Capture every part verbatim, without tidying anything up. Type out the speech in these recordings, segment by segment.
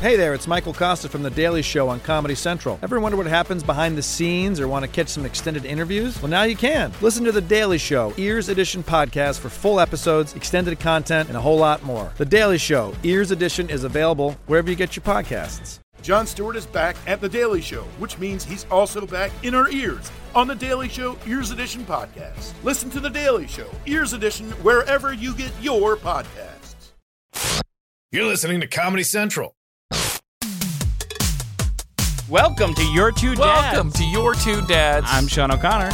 Hey there, it's Michael Costa from The Daily Show on Comedy Central. Ever wonder what happens behind the scenes or want to catch some extended interviews? Well, now you can. Listen to The Daily Show, Ears Edition podcast for full episodes, extended content, and a whole lot more. The Daily Show, Ears Edition is available wherever you get your podcasts. Jon Stewart is back at The Daily Show, which means he's also back in our ears on The Daily Show Ears Edition podcast. Listen to The Daily Show Ears Edition wherever you get your podcasts. You're listening to Comedy Central. Welcome to Your Two Dads. Welcome to Your Two Dads. I'm Sean O'Connor.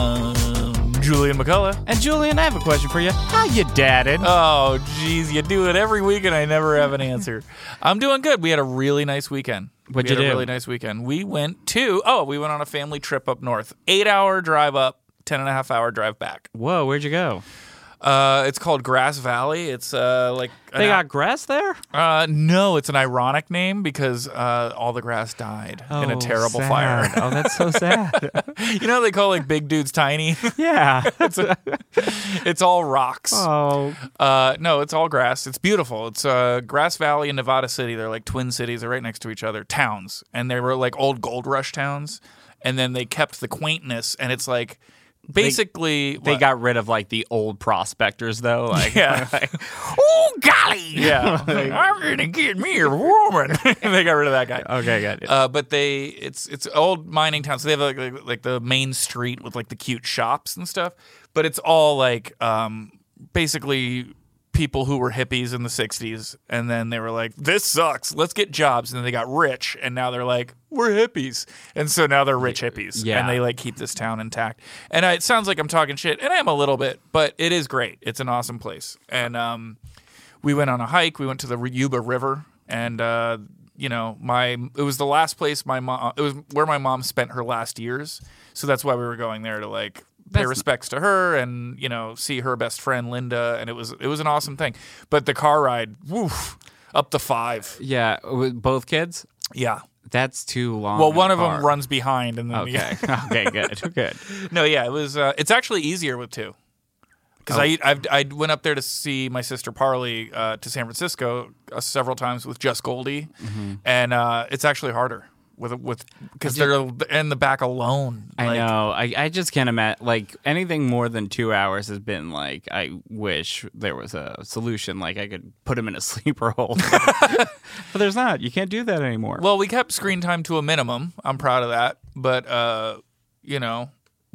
Um, Julian McCullough. And Julian, I have a question for you. How you dadding? Oh, geez, you do it every week and I never have an answer. I'm doing good. We had a really nice weekend. What'd we you had do? a really nice weekend. We went to, oh, we went on a family trip up north. Eight hour drive up, ten and a half hour drive back. Whoa, where'd you go? Uh, it's called Grass Valley. It's uh like They got grass there? Uh, no, it's an ironic name because uh, all the grass died in a Oh, terrible sad. fire. Oh, that's so sad. You know they call like big dudes tiny? Yeah. it's, a, it's all rocks. Oh. Uh, no, it's all grass. It's beautiful. It's uh, Grass Valley and Nevada City. They're like twin cities. They're right next to each other. Towns. And they were like old gold rush towns. And then they kept the quaintness. And it's like basically... They what? got rid of like the old prospectors though. Like, Yeah. like, oh golly. Yeah. I'm going to get me a woman. They got rid of that guy. Okay, got it. Uh, but they, it's it's old mining town, so they have like, like like the main street with like the cute shops and stuff. But it's all like um, basically people who were hippies in the sixties, and then they were like, "This sucks. Let's get jobs." And then they got rich, and now they're like, "We're hippies," and so now they're rich hippies, Yeah. and they like keep this town intact. And I, it sounds like I'm talking shit, and I am a little bit, but it is great. It's an awesome place, and um, we went on a hike. We went to the Yuba River, and uh, you know, my it was the last place my mom. It was where my mom spent her last years, so that's why we were going there to like pay That's- respects to her and you know see her best friend Linda, and it was it was an awesome thing. But the car ride, woof, up to five. Yeah, with both kids? Yeah. That's too long. Well, in one a of them car. runs behind, and then Okay. yeah. Okay, good. Good. No, yeah, it was. Uh, it's actually easier with two. Because Oh. I I've, I went up there to see my sister Parley uh, to San Francisco uh, several times with Just Goldie, Mm-hmm. and uh, it's actually harder with with because they're in the back alone. I Like, know. I, I just can't imagine. Like, anything more than two hours has been like, I wish there was a solution. Like, I could put him in a sleeper hold. But there's not. You can't do that anymore. Well, we kept screen time to a minimum. I'm proud of that. But, uh, you know,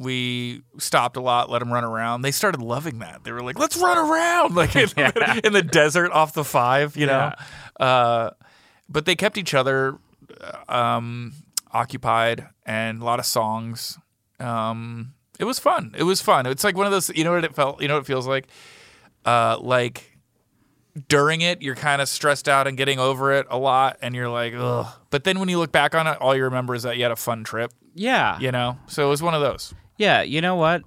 we stopped a lot, let them run around. They started loving that. They were like, let's run around, like in, Yeah. in the desert off the five, you know. Uh, but they kept each other um, occupied and a lot of songs. Um, it was fun. It was fun. It's like one of those, you know what it felt, you know what it feels like? Uh, like during it, you're kind of stressed out and getting over it a lot, and you're like, ugh. But then when you look back on it, all you remember is that you had a fun trip, yeah. you know? So it was one of those. Yeah. You know what?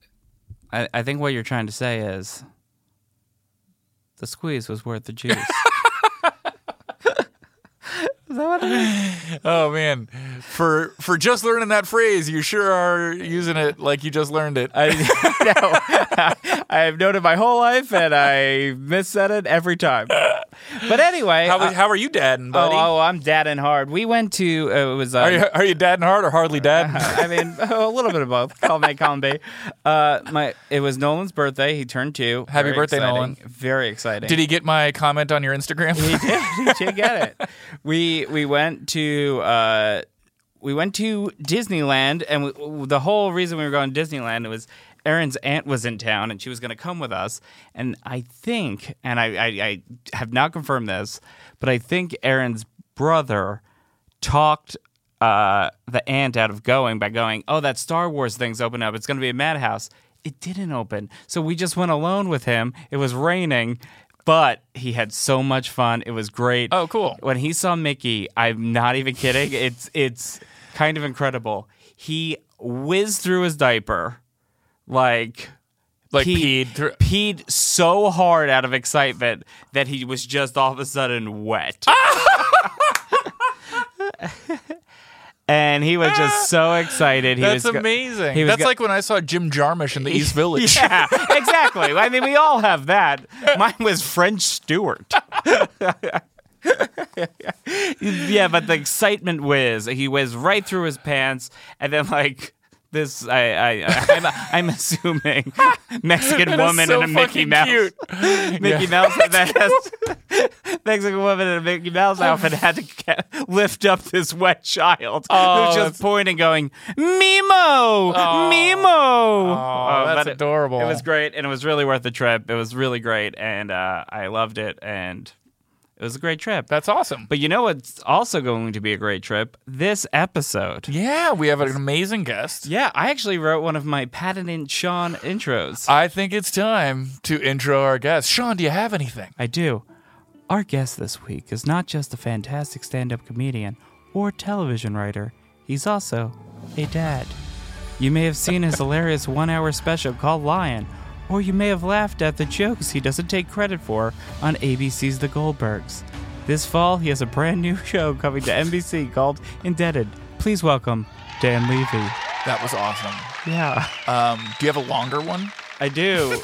I, I think what you're trying to say is the squeeze was worth the juice. Is that what it is? Oh, man. For for just learning that phrase, you sure are using it like you just learned it. I know. I have known it my whole life, and I missaid it every time. But anyway, How, uh, how are you dadding, buddy? Oh, oh, I'm dadding hard. We went to uh, it was. Uh, Are you are you dadding hard or hardly dad? I mean, a little bit of both. Call me, call me. Uh, my it was Nolan's birthday. He turned two. Happy Very birthday, exciting. Nolan. Very exciting. Did he get my comment on your Instagram? He did. He did get it. We we went to uh, we went to Disneyland, and we, the whole reason we were going to Disneyland was Erin's aunt was in town, and she was going to come with us. And I think, and I, I, I have not confirmed this, but I think Erin's brother talked uh, the aunt out of going by going, "Oh, that Star Wars thing's open up. It's going to be a madhouse." It didn't open, so we just went alone with him. It was raining. But he had so much fun. It was great. Oh, cool. When he saw Mickey, I'm not even kidding. It's it's kind of incredible. He whizzed through his diaper, like Like peed, peed through- peed so hard out of excitement that he was just all of a sudden wet. And he was just so excited. He That's was go- amazing. he was That's go- like when I saw Jim Jarmusch in the East Village. Yeah, exactly. I mean, we all have that. Mine was French Stewart. Yeah, but the excitement whiz. He whizzed right through his pants, and then like this, I, I, I I'm, I'm assuming Mexican That is woman so in a Mickey fucking Mouse, cute. Mickey Mouse that has Mexican woman in a Mickey Mouse outfit had to ca- lift up this wet child Oh, who's that's- just pointing, going Mimo, Mimo. Oh, that's but it- adorable. It was great, and it was really worth the trip. It was really great, and uh, I loved it, and it was a great trip. That's awesome. But you know what's also going to be a great trip? This episode. Yeah, we have an amazing guest. Yeah, I actually wrote one of my patented Sean intros. I think it's time to intro our guest. Sean, do you have anything? I do. Our guest this week is not just a fantastic stand-up comedian or television writer. He's also a dad. You may have seen his hilarious one-hour special called Lion, or you may have laughed at the jokes he doesn't take credit for on A B C's The Goldbergs. This fall, he has a brand new show coming to N B C called Indebted. Please welcome Dan Levy. That was awesome. Yeah, Um, do you have a longer one? I do.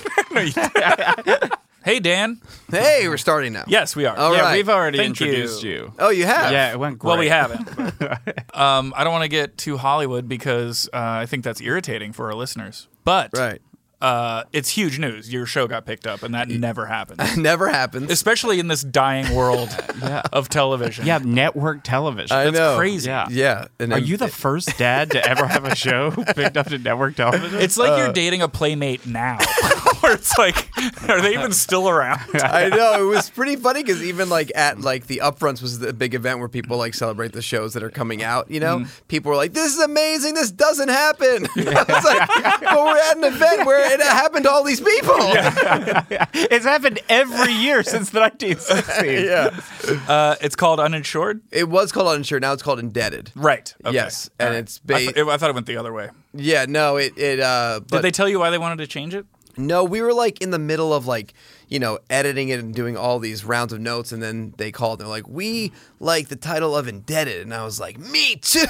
Hey, Dan. Hey, we're starting now. Yes, we are. All yeah, right. we've already Thank introduced you. you. Oh, you have? Yeah, it went great. Well, we haven't. um, I don't want to get too Hollywood because uh, I think that's irritating for our listeners. But Right. uh, it's huge news. Your show got picked up, and that never happens. Never happens. Especially in this dying world of television. Yeah, network television. I That's know. crazy. Yeah. Yeah. And Are then- you the first dad to ever have a show picked up to network television? It's like you're dating a playmate now. Where it's like, are they even still around? I know, it was pretty funny because even like at like the Upfronts was the big event where people like celebrate the shows that are coming out. You know, people were like, "This is amazing! This doesn't happen." I was like, "But we're at an event where it happened to all these people." It's happened every year since the nineteen sixties. Yeah. Uh, it's called Uninsured? It was called Uninsured. Now it's called Indebted. Right. Okay. Yes, and All right. it's I, ba- th- I thought it went the other way. Yeah. No. It. It. Uh. But Did they tell you why they wanted to change it? No, we were like in the middle of like, you know, editing it and doing all these rounds of notes, and then they called and they're like, "We like the title of Indebted," and I was like, "Me too."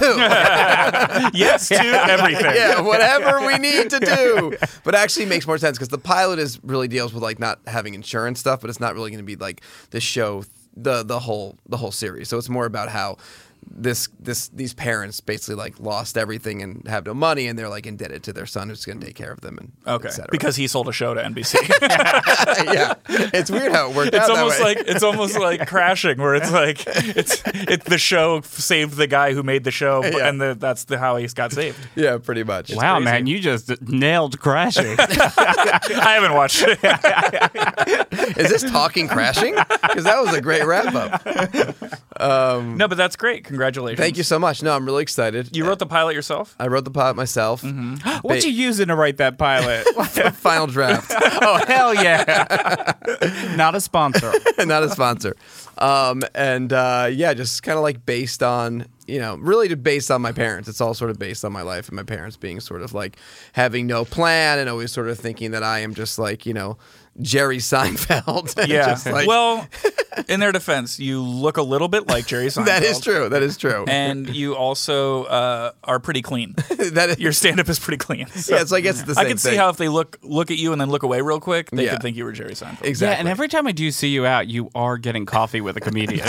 Yes to everything. Yeah, whatever we need to do. But actually it makes more sense because the pilot is really deals with like not having insurance stuff, but it's not really going to be like the show, the the whole the whole series. So it's more about how this this these parents basically like lost everything and have no money, and they're like indebted to their son who's going to take care of them and Okay. et cetera. Because he sold a show to N B C. yeah, it's weird how it worked It's out. that almost way. like it's almost like Crashing, where it's like it's it the show saved the guy who made the show, but- Yeah. and the, that's the, how he got saved. yeah, pretty much. Wow, crazy. man, you just nailed Crashing. I haven't watched it. Is this talking crashing? Because that was a great wrap up. No, but that's great. Congratulations. Thank you so much. No, I'm really excited. You wrote the pilot yourself? I wrote the pilot myself. What you using to write that pilot? Final draft. Oh, hell yeah. Not a sponsor. Not a sponsor. Um, and uh, yeah, just kind of like based on, you know, really to based on my parents. It's all sort of based on my life and my parents being sort of like having no plan and always sort of thinking that I am just like, you know, Jerry Seinfeld. And Yeah. just like, Well, in their defense, you look a little bit like Jerry Seinfeld. that is true. That is true. And you also uh, are pretty clean. that is, Your stand-up is pretty clean. So yeah, so I guess it's the same I can see thing. how if they look look at you and then look away real quick, they Yeah. could think you were Jerry Seinfeld. Exactly. Yeah, and every time I do see you out, you are getting coffee with a comedian.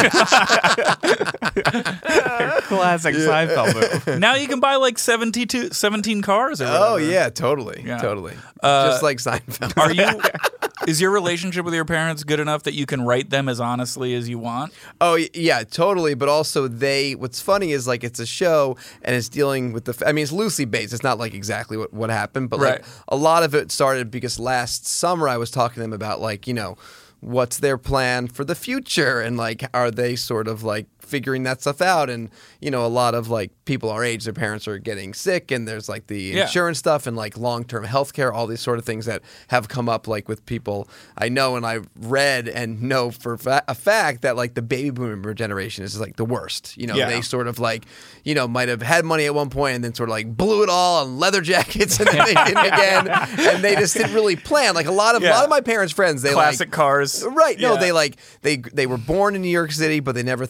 Classic Seinfeld move. Now you can buy like seventy-two, seventeen cars or Oh whatever. yeah, totally, Yeah. totally. Uh, Just like Seinfeld. Are you? Is your relationship with your parents good enough that you can write them as honestly as you want? Oh y- yeah, totally. But also, they. What's funny is like it's a show and it's dealing with the. f- I mean, it's loosely based. It's not like exactly what, what happened, but Right. like a lot of it started because last summer I was talking to them about like you know what's their plan for the future and like are they sort of like figuring that stuff out, and you know a lot of like people our age, their parents are getting sick, and there's like the Yeah. insurance stuff and like long-term health care, all these sort of things that have come up like with people I know and I've read and know for fa- a fact that like the baby boomer generation is like the worst. You know, Yeah. they sort of like, you know, might have had money at one point and then sort of like blew it all on leather jackets and then they didn't again. And they just didn't really plan. Like a lot of a Yeah. lot of my parents' friends, they Classic like cars. Right. No, Yeah. they like they they were born in New York City, but they never thought to like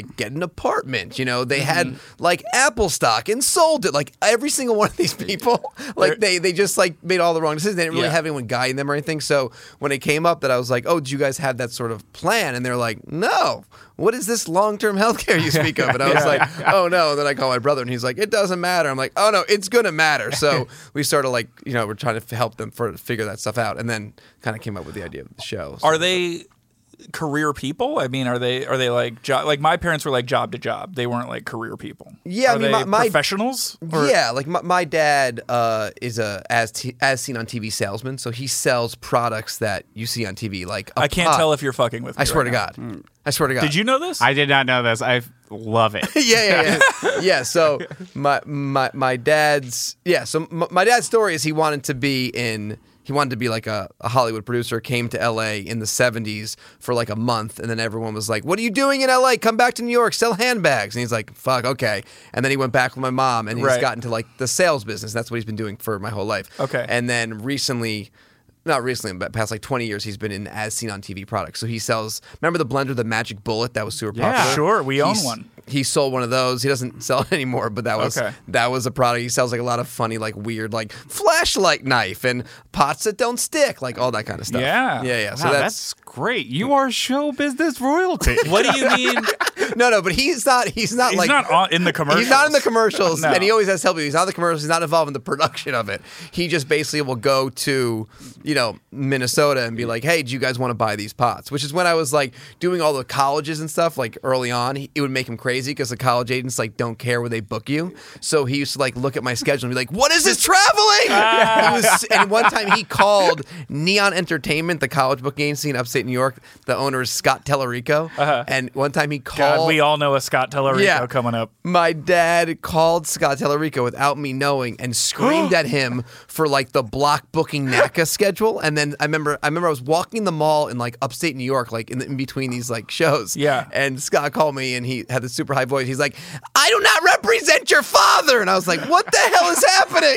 like get an apartment. You know, they had like Apple stock and sold it. Like every single one of these people, like they they just like made all the wrong decisions. They didn't really Yeah. have anyone guiding them or anything. So when it came up that I was like, oh, do you guys have that sort of plan? And they're like, no. What is this long-term healthcare you speak of? And I was like, oh no. And then I call my brother and he's like, it doesn't matter. I'm like, oh no, it's gonna matter. So we started like, you know, we're trying to f- help them for figure that stuff out, and then kind of came up with the idea of the show. So. Are they career people? I mean, are they are they like job, like my parents were like job to job. They weren't like career people. Yeah, are I mean, they my- my- professionals. Or- Yeah, like my, my dad uh, is a as t- as seen on T V salesman, so he sells products that you see on T V. Like I I can't tell if you're fucking with me. I swear right to now. God. I swear to God. Did you know this? I did not know this. I love it. yeah, yeah, yeah. yeah. So my my my dad's yeah. So my, my dad's story is he wanted to be in. He wanted to be like a, a Hollywood producer. Came to L A in the seventies for like a month, and then everyone was like, "What are you doing in L A? Come back to New York, sell handbags." And he's like, "Fuck, okay." And then he went back with my mom, and he's Right. gotten to like the sales business. That's what he's been doing for my whole life. Okay. And then recently. Not recently, but past like twenty years, he's been in as seen on T V products. So he sells. Remember the blender, the Magic Bullet, that was super Yeah. popular. Sure, we own He's- one. He sold one of those. He doesn't sell it anymore, but that was Okay. that was a product. He sells like a lot of funny, like weird, like flashlight knife and pots that don't stick, like all that kind of stuff. Yeah. yeah, yeah. So Wow, that's, that's great. You are show business royalty. What do you mean? no, no. But he's not. He's not He's like not on, in the commercials. He's not in the commercials, No. and he always has help you. He's not in the commercials. He's not involved in the production of it. He just basically will go to, you know, Minnesota and be like, "Hey, do you guys want to buy these pots?" Which is when I was like doing all the colleges and stuff. Like early on, he, it would make him crazy because the college agents like don't care where they book you. So he used to like look at my schedule and be like, "What is this traveling?" He was, and one time he called Neon Entertainment, the college booking agency in upstate New York. The owner is Scott Tellerico, Uh-huh. and one time he called. God, we all know a Scott Tellerico Yeah. coming up. My dad called Scott Tellerico without me knowing and screamed at him for like the block booking NACA schedule. And then I remember, I remember I was walking the mall in like upstate New York, like in, the, in between these like shows. Yeah. And Scott called me and he had this super high voice. He's like, "I do not represent your father." And I was like, "What the hell is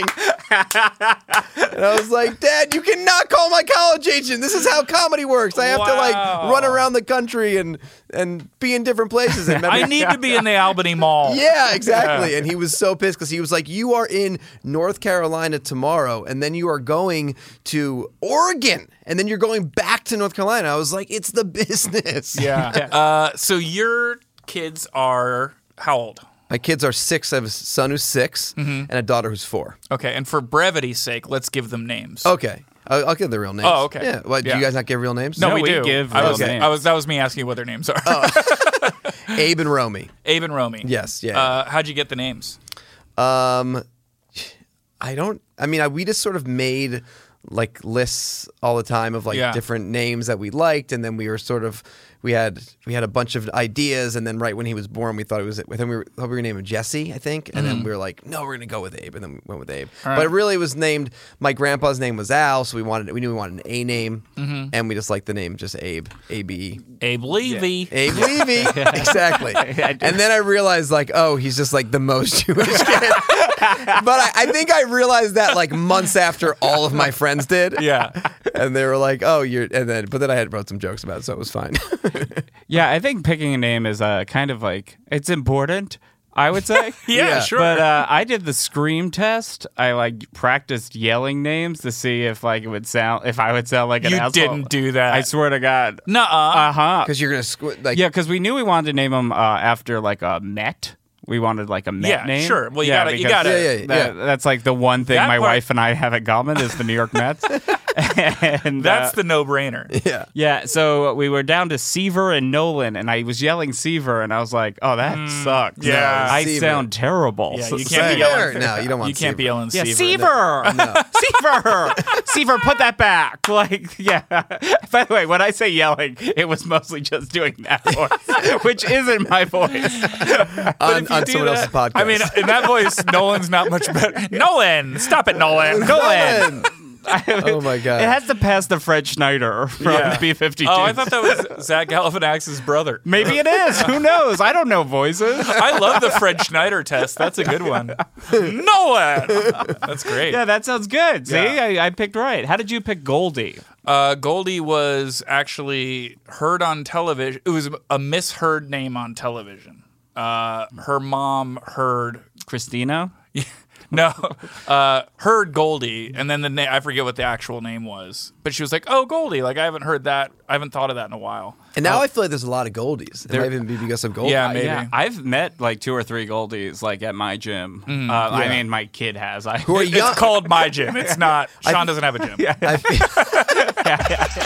happening?" And I was like, "Dad, you cannot call my college agent. This is how comedy works. I have to like Wow. run around the country and and be in different places." And I need to be in the Albany Mall. yeah, exactly. And he was so pissed because he was like, "You are in North Carolina tomorrow, and then you are going to Oregon, and then you're going back to North Carolina." I was like, "It's the business." Yeah. Uh, so your kids are how old? My kids are six. I have a son who's six and a daughter who's four. Okay, and for brevity's sake, let's give them names. Okay. I'll, I'll give the real names. Oh, okay. Yeah. What, Yeah. Do you guys not give real names? No, No, we, we do. give I real was, names. I was. That was me asking you what their names are. Abe and Romy. Abe and Romy. Yes, yeah. Uh, how'd you get the names? Um, I don't. I mean, I, we just sort of made like lists all the time of like Yeah. different names that we liked, and then we were sort of we had we had a bunch of ideas, and then right when he was born, we thought it was. I think we were, thought we were gonna name him Jesse, I think, and then we were like, no, we're gonna go with Abe, and then we went with Abe. But it really was named. My grandpa's name was Al, so we wanted we knew we wanted an A name, and we just liked the name just Abe, A B E. Abe Levy. Abe Levy, exactly. And then I realized, like, oh, he's just like the most Jewish kid. But I, I think I realized that like months after all of my friends did. Yeah. And they were like, "Oh, you're," and then, but then I had wrote some jokes about it, so it was fine. Yeah, I think picking a name is uh, kind of like, it's important, I would say. Yeah, Yeah. sure. But uh, I did the scream test. I like practiced yelling names to see if like it would sound if I would sound like an You asshole. didn't do that. I swear to God. Nuh-uh. Uh huh. Because you're gonna squ- like, Yeah, because we knew we wanted to name him uh, after like a Met. We wanted like a Met Yeah, name. sure. Well, you yeah, gotta- you because gotta- Yeah, yeah, that- yeah. That's like the one thing That my part- wife and I have in common is the New York Mets. and That's uh, the no-brainer. yeah. yeah. So we were down to Seaver and Nolan, and I was yelling Seaver, and I was like, "Oh, that sucks. yeah. I Seaver. sound terrible." Yeah, So- you can't be Seaver. yelling. No, you don't want You can't be Seaver. yelling Yeah, Seaver. Seaver. Seaver. Seaver, put that back. Like, yeah. By the way, when I say yelling, it was mostly just doing that voice, which isn't my voice. on, If you on do someone that- else's podcast. I mean, in that voice, Nolan's not much better. Nolan, stop it, Nolan. Nolan. oh my god. It has to pass the Fred Schneider from Yeah. B fifty-two. Oh, I thought that was Zach Galifianakis' brother. Maybe it is. Who knows? I don't know voices. I love the Fred Schneider test. That's a good one. Nolan. That's great. Yeah, that sounds good. See, Yeah. I, I picked right. How did you pick Goldie? Uh, Goldie was actually heard on television. It was a misheard name on television. Uh, her mom heard Christina? no, uh, heard Goldie, and then the na- I forget what the actual name was. But she was like, "Oh, Goldie! Like I haven't heard that. I haven't thought of that in a while." And now I feel like there's a lot of Goldies. It There- might even be because of Goldie. Yeah, Uh, maybe. yeah, I've met like two or three Goldies like at my gym. uh, I mean, my kid has. I, Who are It's young. called My Gym. It's not. Sean doesn't have a gym. I feel-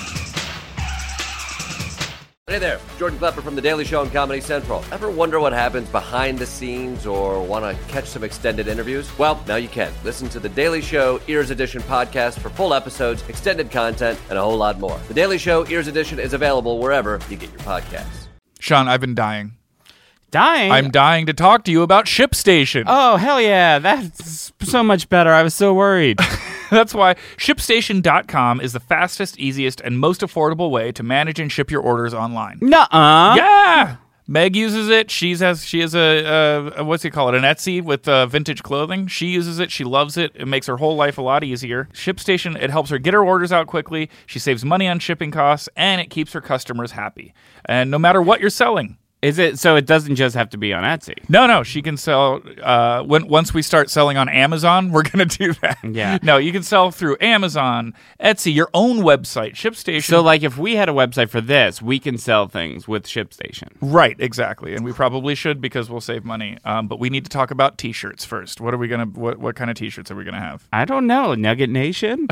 Hey there, Jordan Klepper from The Daily Show on Comedy Central. Ever wonder what happens behind the scenes or want to catch some extended interviews? Well, now you can. Listen to The Daily Show Ears Edition podcast for full episodes, extended content, and a whole lot more. The Daily Show Ears Edition is available wherever you get your podcasts. Sean, I've been dying. Dying? I'm dying to talk to you about ShipStation. Oh, hell yeah. That's so much better. I was so worried. That's why ShipStation dot com is the fastest, easiest, and most affordable way to manage and ship your orders online. Nuh-uh. Yeah. Meg uses it. She's has she has a, a, a what's he call it? An Etsy with uh, vintage clothing. She uses it. She loves it. It makes her whole life a lot easier. ShipStation, it helps her get her orders out quickly. She saves money on shipping costs, and it keeps her customers happy. And no matter what you're selling. Is it so it doesn't just have to be on Etsy? No, no, she can sell. Uh, when once we start selling on Amazon, we're gonna do that. Yeah. No, you can sell through Amazon, Etsy, your own website, ShipStation. So, like, if we had a website for this, we can sell things with ShipStation. Right, exactly, and we probably should because we'll save money. Um, but we need to talk about T-shirts first. What are we gonna? What what kind of T-shirts are we gonna have? I don't know. Nugget Nation?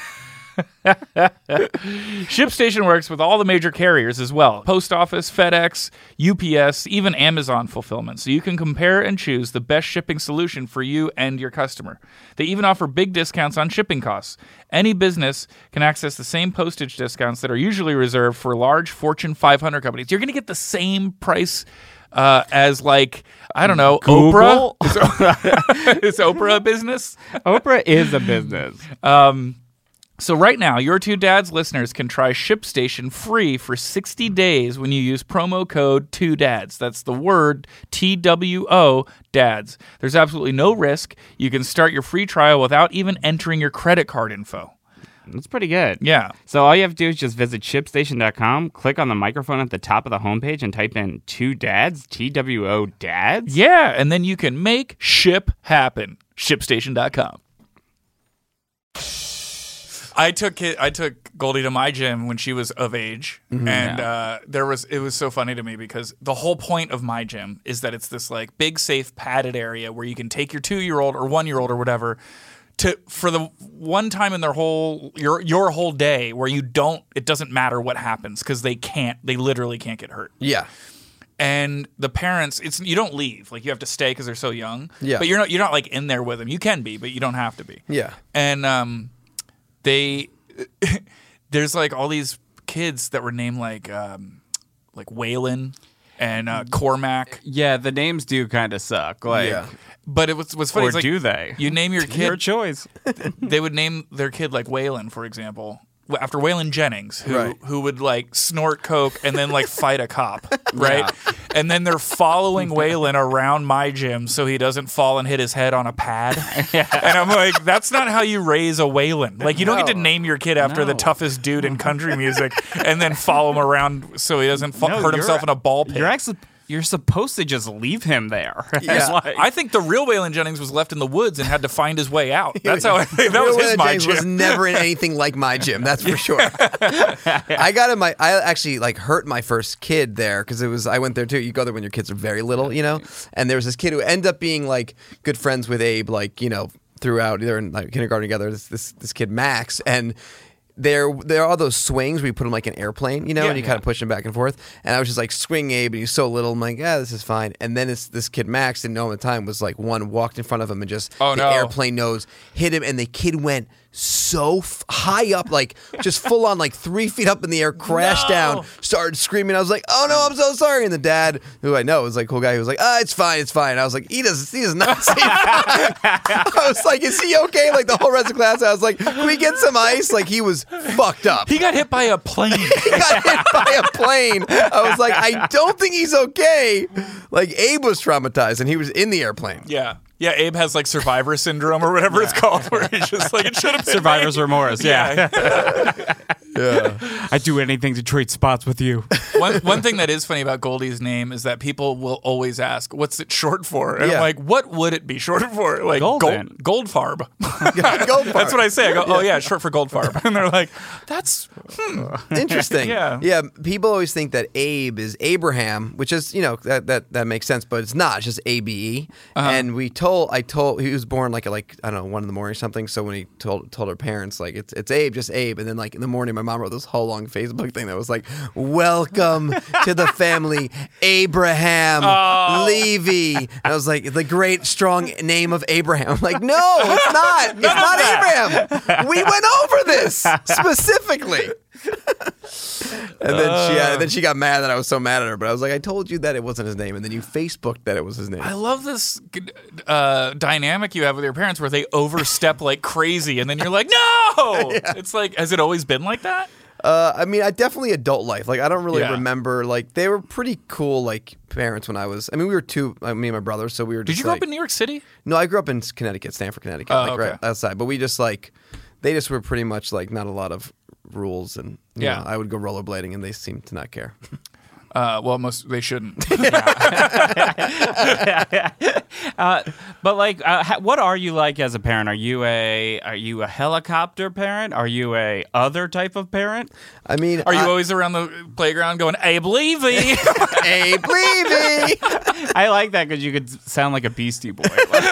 ShipStation works with all the major carriers as well. Post Office, FedEx, U P S, even Amazon fulfillment. So you can compare and choose the best shipping solution for you and your customer. They even offer big discounts on shipping costs. Any business can access the same postage discounts that are usually reserved for large Fortune five hundred companies. You're going to get the same price uh, as, like, I don't know, Google? Oprah? Is Oprah a business? Oprah is a business. Um, so right now, Your Two Dads listeners can try ShipStation free for sixty days when you use promo code two dads. That's the word T W O, dads. There's absolutely no risk. You can start your free trial without even entering your credit card info. That's pretty good. Yeah. So all you have to do is just visit ShipStation dot com, click on the microphone at the top of the homepage, and type in two dads, T W O dads. Yeah, and then you can make ship happen. ShipStation dot com. I took it, I took Goldie to my gym when she was of age, Mm-hmm. and uh, there was it was so funny to me because the whole point of my gym is that it's this like big, safe, padded area where you can take your two year old or one year old or whatever to for the one time in their whole your your whole day where you don't it doesn't matter what happens because they can't they literally can't get hurt. yeah. And the parents, it's you don't leave, like you have to stay because they're so young. Yeah. But you're not you're not like in there with them. You can be, but you don't have to be. Yeah. And um, they there's like all these kids that were named like um, like Waylon and uh, Cormac. Yeah, the names do kind of suck. Like, Yeah. But it was was funny. or it's like, do they? You name your kid. Your choice. They would name their kid like Waylon, for example, w- after Waylon Jennings, who Right. who would like snort coke and then like fight a cop, right? And then they're following Waylon around my gym so he doesn't fall and hit his head on a pad. And I'm like, that's not how you raise a Waylon. Like, you don't get to name your kid after the No. toughest dude in country music and then follow him around so he doesn't fa- No, hurt you're- himself in a ball pit. You're actually you're supposed to just leave him there. Yeah. Like- I think the real Waylon Jennings was left in the woods and had to find his way out. That's how I think that was Real his Waylon my Jennings gym. was never in anything like my gym. That's for sure. I got in my. I actually like hurt my first kid there because it was. I went there too. You go there when your kids are very little, you know. And there was this kid who ended up being like good friends with Abe, like you know, throughout. They're in like kindergarten together. This this this kid Max and. There, there are all those swings where you put him like an airplane, you know, Yeah, and you yeah. kind of push him back and forth. And I was just like swing Abe, and he's so little. I'm like, yeah, this is fine. And then it's this kid Max, didn't know him at the time, was like one walked in front of him and just Oh, the no. airplane nose hit him, and the kid went so f- high up, like just full on, like three feet up in the air, crashed No. down, started screaming. I was like, "Oh no, I'm so sorry!" And the dad, who I know was like a cool guy, he was like, "Ah, it's fine, it's fine." I was like, "He does, he does not seem." I was like, "Is he okay?" Like the whole rest of class, I was like, "Can we get some ice?" Like he was fucked up. He got hit by a plane. He got hit by a plane. I was like, I don't think he's okay. Like Abe was traumatized, and he was in the airplane. Yeah. Yeah, Abe has like survivor syndrome or whatever it's called, where he's just like, it should have been Survivor's me. remorse. Yeah. Yeah. I'd do anything to trade spots with you. One one thing that is funny about Goldie's name is that people will always ask, "What's it short for?" And Yeah. I'm like, "What would it be short for?" Like Golden. gold, Goldfarb. Goldfarb. That's what I say. I go, "Oh yeah, it's short for Goldfarb," and they're like, "That's Interesting. Yeah. Yeah. People always think that Abe is Abraham, which is, you know, that that, that makes sense, but it's not. It's just A B E. Uh-huh. And we told, I told, he was born like at like, I don't know, one in the morning or something. So when he told told our parents, like, it's it's Abe, just Abe. And then like in the morning, my mom wrote this whole long Facebook thing that was like, "Welcome to the family, Abraham Oh. Levy." And I was like, the great, strong name of Abraham. I'm like, no, it's not. It's not Abraham. We went over this specifically. And then she, uh, then she got mad that I was so mad at her. But I was like, I told you that it wasn't his name, and then you Facebooked that it was his name. I love this uh, dynamic you have with your parents where they overstep like crazy, and then you're like, no! It's like, has it always been like that? Uh, I mean, I definitely adult life. Like, I don't really Yeah. remember. Like, they were pretty cool. Like parents when I was. I mean, we were two. Like, me and my brother. So we were. Did Just, you grow like, up in New York City? No, I grew up in Connecticut, Stamford, Connecticut, Oh, like okay. right outside. But we just like, they just were pretty much like not a lot of rules, and you Yeah. know, I would go rollerblading, and they seemed to not care. Uh, well, most they shouldn't. Uh, but like, uh, ha- what are you like as a parent? Are you a are you a helicopter parent? Are you a other type of parent? I mean, Are you I, always around the playground going, Abe Levy? Abe Levy? I like that because you could sound like a Beastie Boy.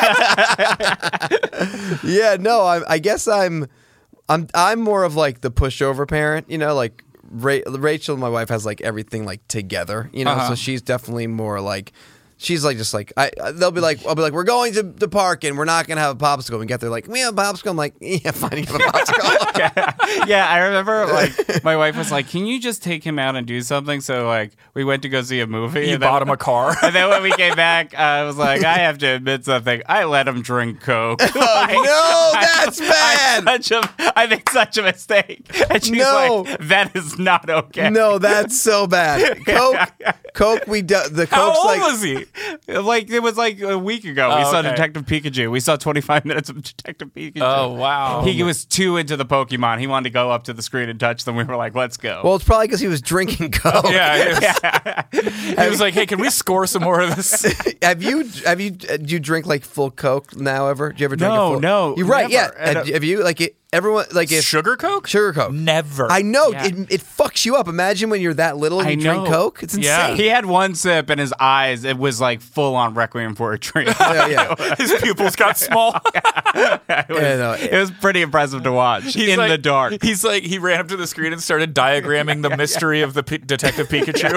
Yeah, no, I, I guess I'm, I'm, I'm more of like the pushover parent. You know, like Ra- Rachel, my wife, has like everything like together. You know, Uh-huh. so she's definitely more like. She's like, just like, I. They'll be like, I'll be like, we're going to the park and we're not gonna have a popsicle. We get there like, we have a popsicle. I'm like, yeah, fine, you have a popsicle. Yeah, I remember like my wife was like, "Can you just take him out and do something?" So like we went to go see a movie. You and then- bought him a car. And then when we came back, I was like, I have to admit something. I let him drink Coke. Like, no, that's bad. I, such a, I think such a mistake. And she's No. like, that is not okay. No, that's so bad. Coke, Coke. We do, the How Coke's old like. was he? Like it was like a week ago. we Oh, saw okay. Detective Pikachu. We saw twenty-five minutes of Detective Pikachu. Oh, wow. He was too into the Pokemon. He wanted to go up to the screen and touch them. We were like, let's go. Well, it's probably because he was drinking Coke. Yeah, he was, he was like, "Hey, can we score some more of this?" Have you have you do you drink like full Coke now ever? Do you ever drink No, a full? no, You're right. never. Yeah. And, Have, uh, have you like it? Everyone like if Sugar Coke? sugar Coke. Never. I know Yeah. it. It fucks you up. Imagine when you're that little and I you drink know. Coke. It's insane. Yeah. he had one sip and his eyes, it was like full on Requiem for a Dream. Yeah, yeah. His pupils got small. it, was, Yeah, no, it was pretty impressive to watch He's in like- the dark. He's like, he ran up to the screen and started diagramming the mystery of the P- Detective Pikachu.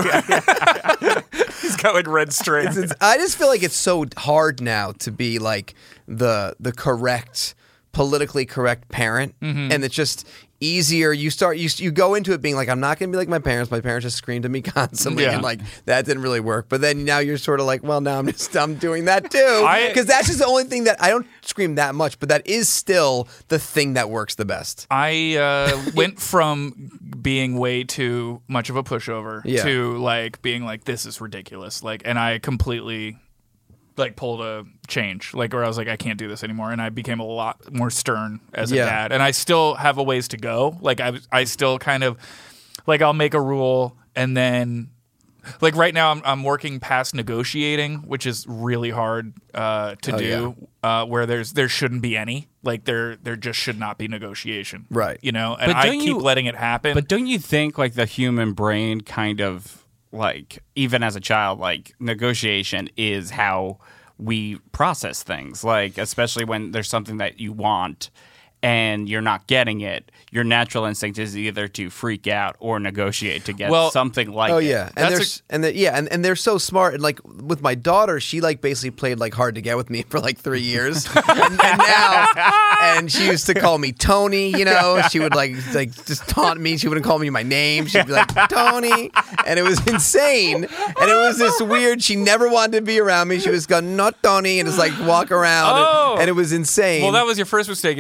He's got like red strings. It's- I just feel like it's so hard now to be like the the correct, politically correct parent, Mm-hmm. and it's just easier. You start you you go into it being like, I'm not going to be like my parents. My parents just screamed at me constantly, Yeah. and like that didn't really work. But then now you're sort of like, well, now I'm just I'm doing that too, I- because that's just the only thing that I don't scream that much, but that is still the thing that works the best. I uh, went from being way too much of a pushover Yeah. to like being like, this is ridiculous. Like, and I completely like pulled a change, like where I was like, I can't do this anymore, and I became a lot more stern as a Yeah. dad. And I still have a ways to go. Like I, I still kind of like I'll make a rule and then. Like right now, I'm I'm working past negotiating, which is really hard uh, to Oh, do. Uh, where there's there shouldn't be any, like there there just should not be negotiation, Right. You know, and But I don't keep you- letting it happen. But don't you think like the human brain kind of like even as a child like negotiation is how we process things, like especially when there's something that you want and you're not getting it, your natural instinct is either to freak out or negotiate to get Well, something like Oh it. yeah, and That's they're a- s- and they yeah, and, and they're so smart. And like with my daughter, she like basically played like hard to get with me for like three years, and, and now, and she used to call me Tony. You know, she would like like just taunt me. She wouldn't call me my name. She'd be like Tony, and it was insane. And it was this weird. She never wanted to be around me. She was going not Tony, and just like walk around, Oh. and, and it was insane. well, that was your first mistake, is you had a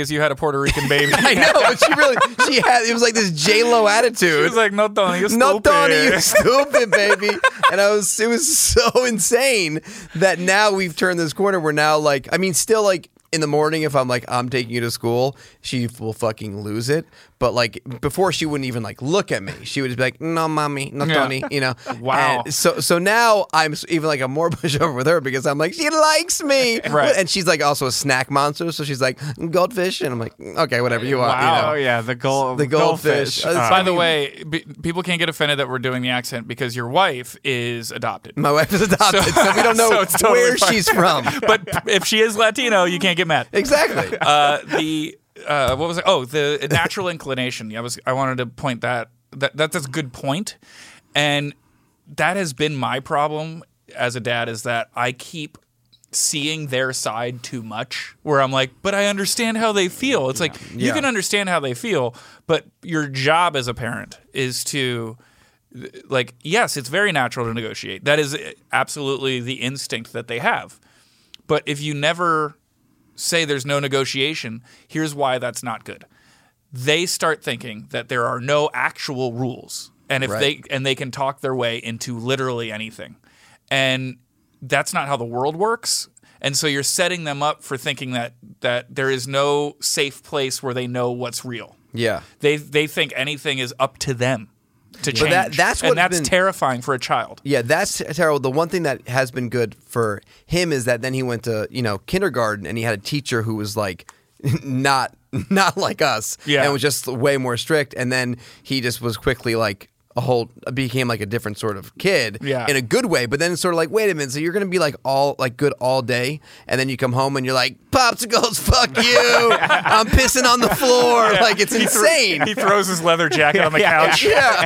Puerto Rican baby. I know, but she really, she had, it was like this J-Lo attitude. She was like, no, Tony, you stupid. No, Tony, you stupid, baby. And I was, it was so insane that now we've turned this corner. We're now like, I mean, still like in the morning, if I'm like, I'm taking you to school, she will fucking lose it. But like before, she wouldn't even like look at me. She would just be like, no, mommy, no, Yeah. Tony, you know. Wow. And so so now I'm even like a more pushover with her because I'm like, she likes me. Right. And she's like also a snack monster. So she's like, goldfish. And I'm like, okay, whatever you want. Wow. You know? Oh yeah, the gold, The goldfish. goldfish. Uh, By I the mean- way, b- people can't get offended that we're doing the accent because your wife is adopted. My wife is adopted, so, So- we don't know so it's totally where fine. she's from. But if she is Latino, you can't get mad. Exactly. Uh, the uh, what was it? Oh, the natural inclination. I was I wanted to point that that that's a good point, and that has been my problem as a dad is that I keep seeing their side too much where I'm like, but I understand how they feel. It's like you Yeah. can understand how they feel, but your job as a parent is to like, yes, it's very natural to negotiate. That is absolutely the instinct that they have. But if you never say there's no negotiation, here's why that's not good. They start thinking that there are no actual rules. And if Right. they and they can talk their way into literally anything. And that's not how the world works. And so you're setting them up for thinking that that there is no safe place where they know what's real. Yeah. They they think anything is up to them to change. But that- that's and what's that's been- terrifying for a child. Yeah, that's terrible. The one thing that has been good for him is that then he went to, you know, kindergarten and he had a teacher who was like not not like us. Yeah. And was just way more strict. And then he just was quickly like a whole became like a different sort of kid Yeah. in a good way. But then it's sort of like, wait a minute, so you're gonna be like all like good all day, and then you come home and you're like, popsicles, fuck you. I'm pissing on the floor. Like it's insane. He throws his leather jacket on the Yeah, couch. yeah.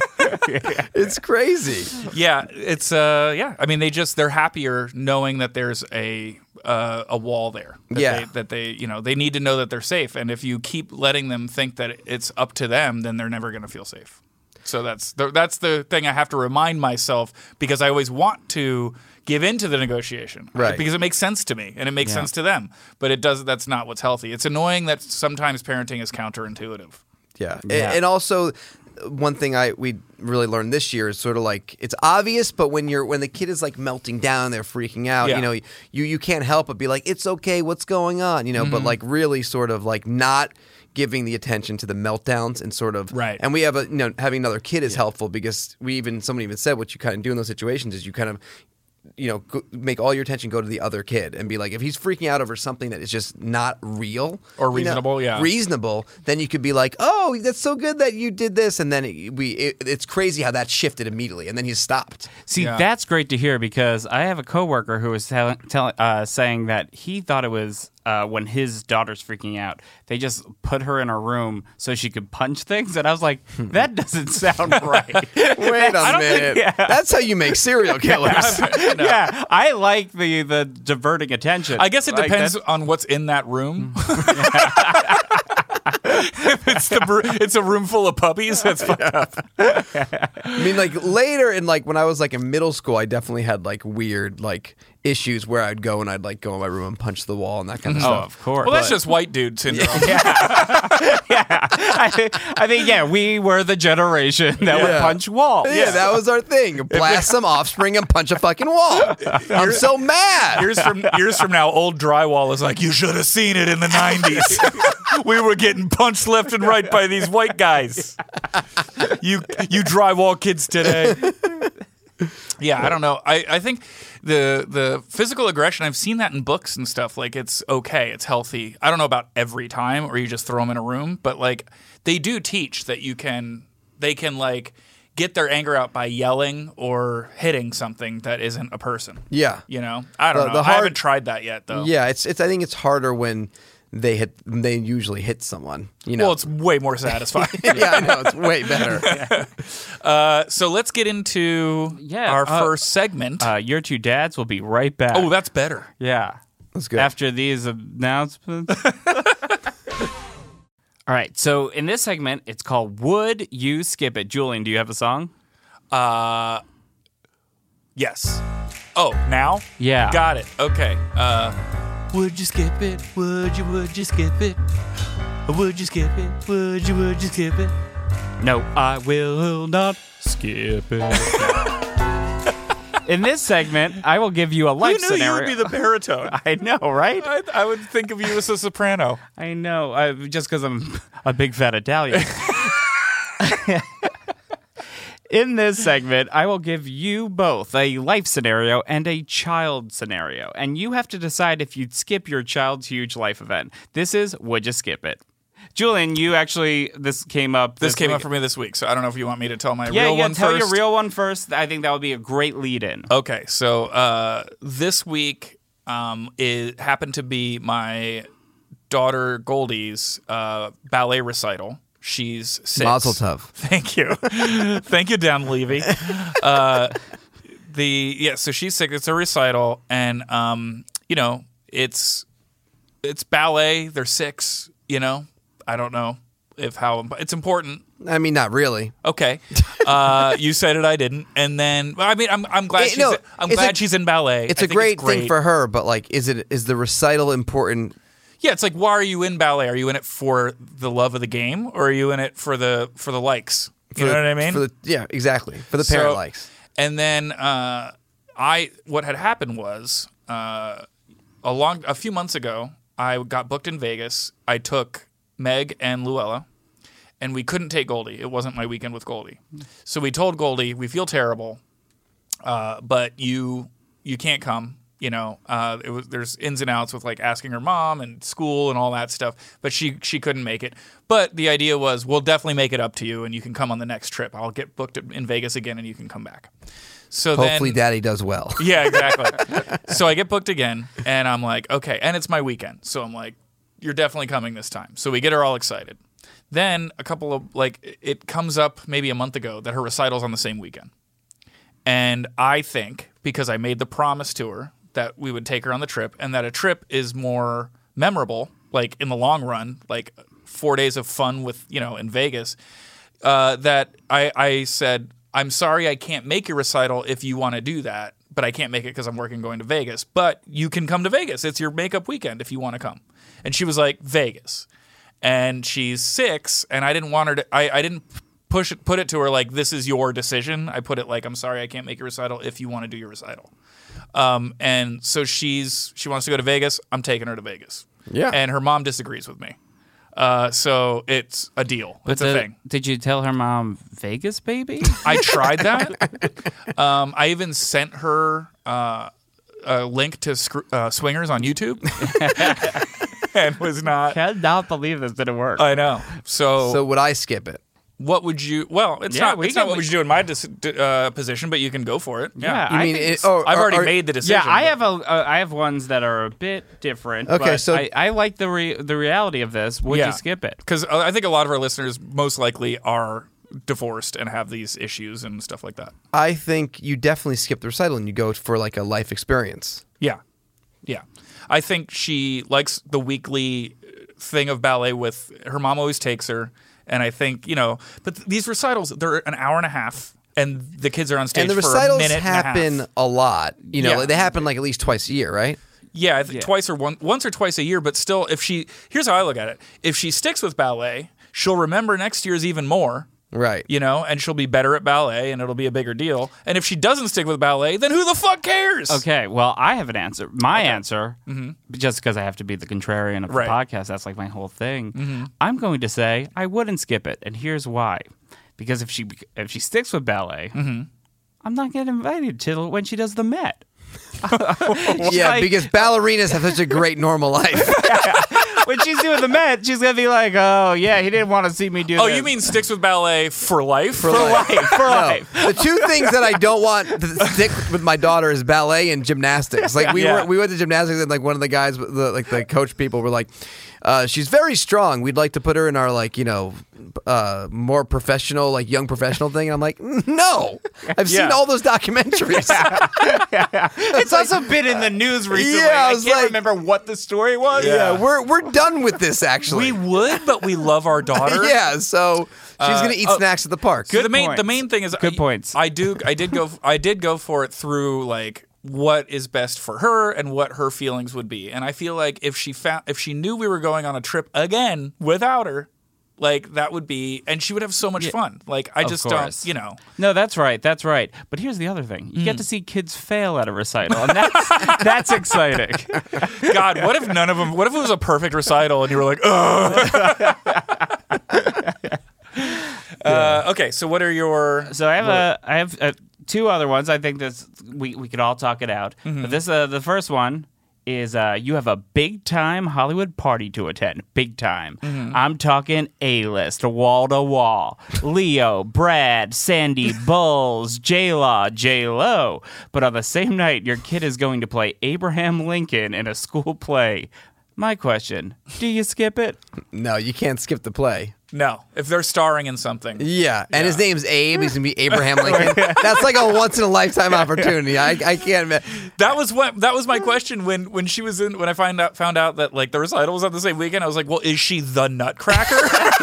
It's crazy. Yeah, it's uh, yeah. I mean, they just they're happier knowing that there's a uh, a wall there. That Yeah. they, that they you know they need to know that they're safe. And if you keep letting them think that it's up to them, then they're never going to feel safe. So that's the, that's the thing I have to remind myself because I always want to give in to the negotiation, Right. Because it makes sense to me and it makes Yeah. sense to them. But it does. That's not what's healthy. It's annoying that sometimes parenting is counterintuitive. Yeah. A- Yeah. And also one thing I we really learned this year is sort of like it's obvious, but when you're when the kid is like melting down, they're freaking out, Yeah. you know, you you can't help but be like, it's okay, what's going on? You know, Mm-hmm. but like really sort of like not giving the attention to the meltdowns and sort of Right. and we have a you know having another kid is helpful because we even somebody even said what you kind of do in those situations is you kind of you know go, make all your attention go to the other kid and be like if he's freaking out over something that is just not real Or you know, reasonable, yeah. reasonable, then you could be like, oh, that's so good that you did this, and then it, we it, it's crazy how that shifted immediately, and then he stopped. See, Yeah. that's great to hear because I have a coworker who was tell, tell, uh, saying that he thought it was uh, when his daughter's freaking out, they just put her in a room so she could punch things, and I was like, that doesn't sound right. Wait a I don't minute, think- yeah. that's how you make serial killers. Yeah, I like the the diverting attention. I guess it Like, depends that's- on what's in that room. If it's the br- it's a room full of puppies. That's fucked up. I mean, like later in like when I was like in middle school, I definitely had like weird like issues where I'd go and I'd like go in my room and punch the wall and that kind of Oh, stuff. of course. Well, that's just white dude syndrome. yeah. I, I think, yeah, we were the generation that would Yeah. punch walls. Yeah, that was our thing. Blast some offspring and punch a fucking wall. I'm so mad. Years from years from now, old drywall is like, you should have seen it in the nineties. We were getting punched left and right by these white guys. You you drywall kids today. Yeah, I don't know. I, I think the the physical aggression, I've seen that in books and stuff. Like, it's okay. It's healthy. I don't know about every time or you just throw them in a room. But, like, they do teach that you can – they can, like, get their anger out by yelling or hitting something that isn't a person. Yeah. You know? I don't The- know. the I hard- haven't tried that yet, though. Yeah, it's it's. I think it's harder when they hit. They usually hit someone. You know. Well, it's way more satisfying. yeah, I know. It's way better. uh, so let's get into Yeah, our uh, first segment. Uh, your two dads will be right back. oh, that's better. yeah. That's good. After these announcements. All right. So in this segment, it's called Would You Skip It? Julian, do you have a song? Uh, yes. Oh, now? Yeah. Got it. Okay. Uh, would you skip it? Would you, would you skip it? Would you skip it? Would you, would you skip it? No, I will not skip it. In this segment, I will give you a life Who knew scenario. you would be the baritone? I know, right? I, I would think of you as a soprano. I know, I, just because I'm a big fat Italian. In this segment, I will give you both a life scenario and a child scenario, and you have to decide if you'd skip your child's huge life event. This is Would You Skip It? Julian, you actually, this came up This, this came week. up for me this week, so I don't know if you want me to tell my Yeah, real yeah, one tell first. your real one first. I think that would be a great lead-in. Okay, so uh, this week um, it happened to be my daughter Goldie's uh, ballet recital. She's six. Mazel tov. Thank you, thank you, Dan Levy. Uh, the yeah, so she's six. It's a recital, and um, you know, it's it's ballet. They're six. You know, I don't know if how it's important. I mean, not really. Okay, uh, you said it. I didn't. And then, I mean, I'm I'm glad It- she's no, I'm it's glad a- she's in ballet. It's I a think great, it's great thing for her, but like, is it is the recital important? Yeah, it's like, why are you in ballet? Are you in it for the love of the game, or are you in it for the for the likes? You For know the- what I mean? For the, yeah, exactly. For the parent So- likes. And then uh, I, what had happened was, uh, a long, a few months ago, I got booked in Vegas. I took Meg and Luella, and we couldn't take Goldie. It wasn't my weekend with Goldie, so we told Goldie, we feel terrible, uh, but you you can't come. You know, uh, it was there's ins and outs with like asking her mom and school and all that stuff, but she she couldn't make it. But the idea was, we'll definitely make it up to you, and you can come on the next trip. I'll get booked in Vegas again, and you can come back. So Hopefully, then, Daddy does well. yeah, exactly. So I get booked again, and I'm like, okay, and it's my weekend, so I'm like, you're definitely coming this time. So we get her all excited. Then a couple of like, it comes up maybe a month ago that her recital's on the same weekend, and I think because I made the promise to her that we would take her on the trip, and that a trip is more memorable, like in the long run, like four days of fun with, you know, in Vegas, uh, that I, I said, I'm sorry I can't make your recital if you want to do that, but I can't make it because I'm working going to Vegas. But you can come to Vegas. It's your makeup weekend if you want to come. And she was like, Vegas. And she's six, and I didn't want her to, I, I didn't push it, put it to her like, this is your decision. I put it like, I'm sorry I can't make your recital if you want to do your recital. Um, and so she's she wants to go to Vegas. I'm taking her to Vegas. Yeah. And her mom disagrees with me. Uh, so it's a deal. It's the- a thing. Did you tell her mom Vegas, baby? I tried that. um, I even sent her uh, a link to Scr- uh, Swingers on YouTube, and was not. Cannot believe this didn't work. I know. So, So would I skip it? what would you? Well, it's Yeah, not. we It's can- not what we- would you do in my dis- uh, position, but you can go for it. Yeah. Yeah, You I mean think it, it's- oh, I've are- already are- made the decision. Yeah, I but- have a uh, I have ones that are a bit different. Okay, but so- I, I like the re- the reality of this. Would Yeah. you skip it? Because I think a lot of our listeners most likely are divorced and have these issues and stuff like that. I think you definitely skip the recital and you go for like a life experience. Yeah. Yeah. I think she likes the weekly thing of ballet with her mom always takes her. And I think, you know, but th- these recitals, they're an hour and a half, and the kids are on stage And the for a recitals minute happen and a half. a lot. You know, Yeah. like, they happen like at least twice a year, right? Yeah, I think Yeah. twice or one, once or twice a year, but still, if she, here's how I look at it. If she sticks with ballet, she'll remember next year's even more. Right. You know, and she'll be better at ballet, and it'll be a bigger deal. And if she doesn't stick with ballet, then who the fuck cares? Okay, well, I have an answer. My answer, just because I have to be the contrarian of the Right. podcast, that's like my whole thing. I'm going to say I wouldn't skip it, and here's why. Because if she if she sticks with ballet, I'm not getting invited till when she does the Met. Yeah, Like- because ballerinas have such a great normal life. When she's doing the Met, she's gonna be like, "Oh yeah, he didn't want to see me do." Oh, this. you mean sticks with ballet for life? For life? For No, life. the two things that I don't want to stick with my daughter is ballet and gymnastics. Like we Yeah. were, we went to gymnastics and like one of the guys, the, like the coach people were like, uh, "She's very strong. We'd like to put her in our like you know, uh, more professional like young professional thing." And I'm like, "No, I've seen Yeah. all those documentaries." It's also been in the news recently. Yeah, I I was can't like- remember what the story was. yeah, we're we're done with this actually. We would, but we love our daughter. yeah, so she's Uh, gonna eat oh, snacks at the park. So the main the points. main thing is Good I, points. I do I did go I did go for it through like what is best for her and what her feelings would be. And I feel like if she found if she knew we were going on a trip again without her, like that would be, and she would have so much yeah, fun. Like I just course. don't, you know. No, that's right, that's right. But here's the other thing: you mm. get to see kids fail at a recital, and that's that's exciting. God, what if none of them? What if it was a perfect recital and you were like, ugh? uh, okay, so what are your? So I have what? a, I have a, two other ones. I think this we we could all talk it out. Mm-hmm. But this, uh, the first one. Is uh, you have a big time Hollywood party to attend. Big time. Mm-hmm. I'm talking A-list, wall to wall. Leo, Brad, Sandy Bulls, J-Law, J-Lo. But on the same night, your kid is going to play Abraham Lincoln in a school play. My question, do you skip it? No, you can't skip the play. No, if they're starring in something. Yeah, and yeah. his name's Abe. He's going to be Abraham Lincoln. That's like a once-in-a-lifetime opportunity. I, I can't... That was what. That was my question when, when she was in... When I find out, found out that like the recital was on the same weekend, I was like, well, is she the Nutcracker?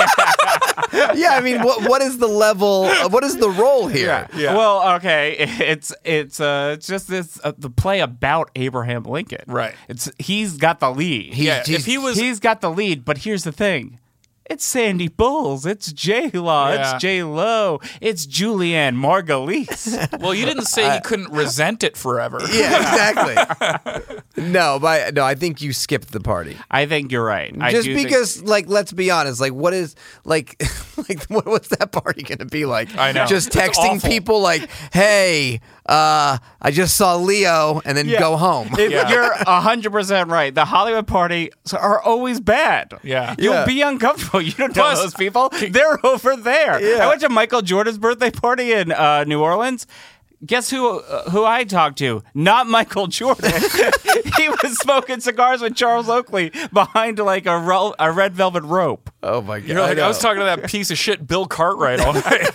Yeah, I mean, what what is the level... Uh, what is the role here? Yeah. yeah. Well, okay, it's it's uh, it's just this uh, the play about Abraham Lincoln. Right. It's He's got the lead. He, yeah, if he was... He's got the lead, but here's the thing. It's Sandy Bulls. It's J-Law. Yeah. It's J-Lo. It's Julianne Margulies. Well, you didn't say you couldn't resent it forever. Yeah, exactly. no, but no, I think you skipped the party. I think you're right. Just I do because, think... like, let's be honest. Like, what is like, like, what, what's that party going to be like? I know. Just texting people like, "Hey, uh, I just saw Leo," and then yeah. go home. It, yeah. You're one hundred percent right. The Hollywood parties are always bad. Yeah. You'll yeah. be uncomfortable. You don't Plus, know those people. They're over there. Yeah. I went to Michael Jordan's birthday party in uh, New Orleans. Guess who uh, who I talked to? Not Michael Jordan. He was smoking cigars with Charles Oakley behind like a, ro- a red velvet rope. Oh my god! You're like, I, I was talking to that piece of shit Bill Cartwright all night.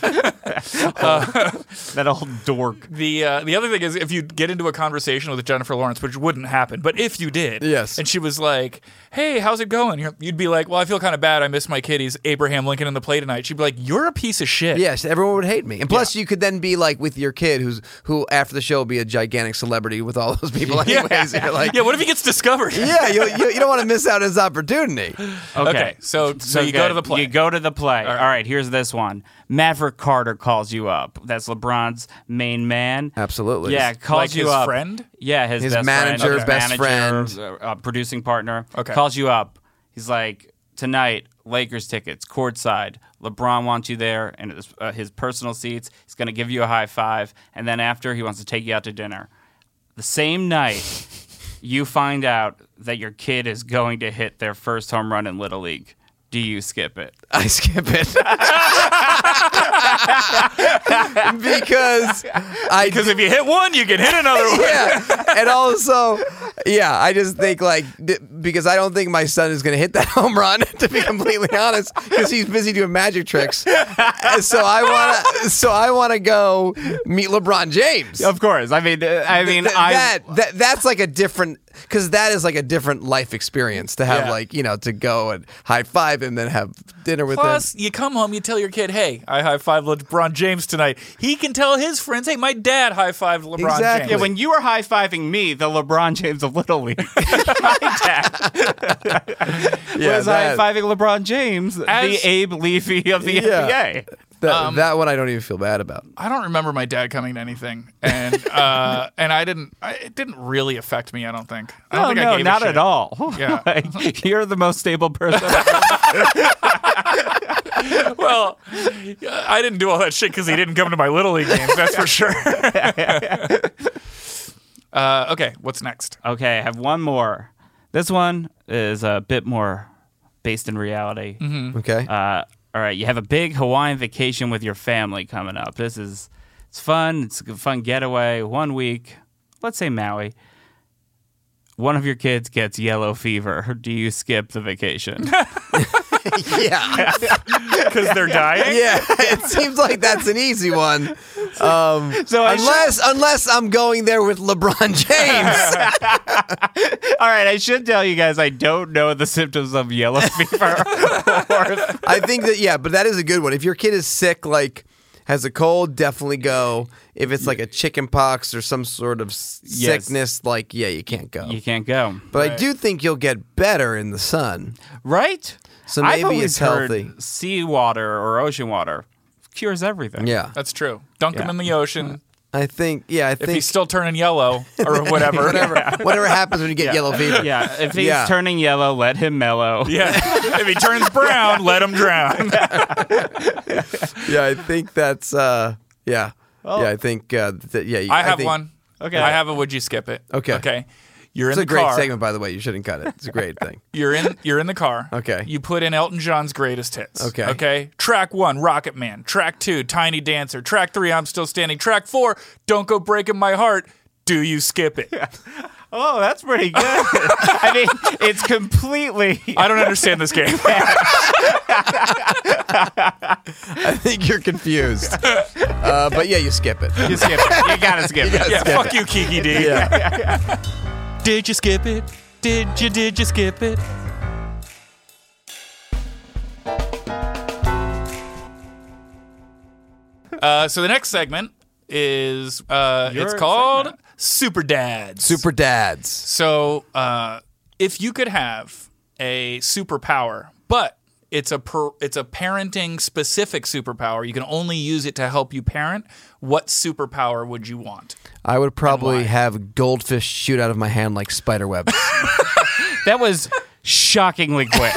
uh, that old dork. The uh, the other thing is, if you get into a conversation with Jennifer Lawrence, which wouldn't happen, but if you did, yes, and she was like, "Hey, how's it going?" You'd be like, "Well, I feel kind of bad. I miss my kid. He's Abraham Lincoln in the play tonight." She'd be like, "You're a piece of shit." Yes, everyone would hate me, and plus, yeah. you could then be like with your kid, who's who after the show will be a gigantic celebrity with all those people. Anyways, yeah. You're like, yeah. What if he gets discovered? Yeah, you, you, you don't want to miss out his opportunity. Okay, okay so, so so you good. go to the play. You go to the play. All right. All right, here's this one. Maverick Carter calls you up. That's LeBron's main man. Absolutely. Yeah, calls like you his up. friend? Yeah, his, his best manager, friend, best manager, friend, uh, producing partner. Okay. Calls you up. He's like, tonight, Lakers tickets, courtside. LeBron wants you there in his, uh, his personal seats. He's going to give you a high five, and then after, he wants to take you out to dinner. The same night, you find out that your kid is going to hit their first home run in Little League. Do you skip it? I skip it. because I because if you hit one, you can hit another one. Yeah, and also, yeah, I just think like because I don't think my son is going to hit that home run. To be completely honest, because he's busy doing magic tricks. So I want to. So I want to go meet LeBron James. Of course. I mean, I mean, Th- I that, that that's like a different. Because that is like a different life experience to have, yeah. like, you know, to go and high five him and then have dinner with Plus, him. you come home, you tell your kid, hey, I high five LeBron James tonight. He can tell his friends, hey, my dad high fived LeBron Exactly. James. Yeah, when you were high fiving me, the LeBron James of Little League, my dad Yeah, was that- high fiving LeBron James, As- the Abe Levy of the Yeah. N B A. That, Um, that one I don't even feel bad about. I don't remember my dad coming to anything, and uh, and I didn't. I, it didn't really affect me. I don't think. I don't Oh, think no, I gave a not shit. at all. Yeah. Like, you're the most stable person. Well, I didn't do all that shit because he didn't come to my Little League games. That's for sure. uh, okay, what's next? Okay, I have one more. This one is a bit more based in reality. Mm-hmm. Okay. Uh, all right, you have a big Hawaiian vacation with your family coming up. This is it's fun. It's a fun getaway. One week, let's say Maui. One of your kids gets yellow fever. Do you skip the vacation? yeah. Because they're dying? Yeah. It seems like that's an easy one. Um, So I unless unless I'm going there with LeBron James. All right, I should tell you guys I don't know the symptoms of yellow fever. I think that, yeah, but that is a good one. If your kid is sick, like, has a cold, definitely go. If it's like a chicken pox or some sort of s- Yes. sickness, like, yeah, you can't go. You can't go. But I do think you'll get better in the sun. Right? So I've maybe always it's healthy. heard seawater or ocean water cures everything. Yeah. That's true. Dunk him Yeah. in the ocean. I think, yeah, I If think he's still turning yellow or whatever. whatever, whatever happens when you get yellow fever. Yeah, if he's Yeah. turning yellow, let him mellow. Yeah. If he turns brown, let him drown. Yeah, I think that's, uh, yeah. Yeah, I think, uh, th- yeah. I have think, one. Okay. I have a would you skip it. Okay. Okay. You're It's in a the great car. segment, by the way. You shouldn't cut it. It's a great thing. You're in you're in the car. Okay. You put in Elton John's greatest hits. Okay. Okay. Track one, Rocket Man. Track two, Tiny Dancer. Track three, I'm Still Standing. Track four, Don't Go Breaking My Heart. Do you skip it? Oh, that's pretty good. I mean, it's completely. I don't understand this game. I think you're confused. Uh, but yeah, you skip it. You skip it. You gotta skip it. yeah, fuck you, Kiki D. Yeah. Did you skip it? Did you, did you skip it? Uh, so the next segment is, uh, Your it's called segment. Super Dads. Super dads. So, uh, if you could have a superpower, but it's a per, it's a parenting specific superpower, you can only use it to help you parent. What superpower would you want? I would probably why? have goldfish shoot out of my hand like spider webs. That was shockingly quick.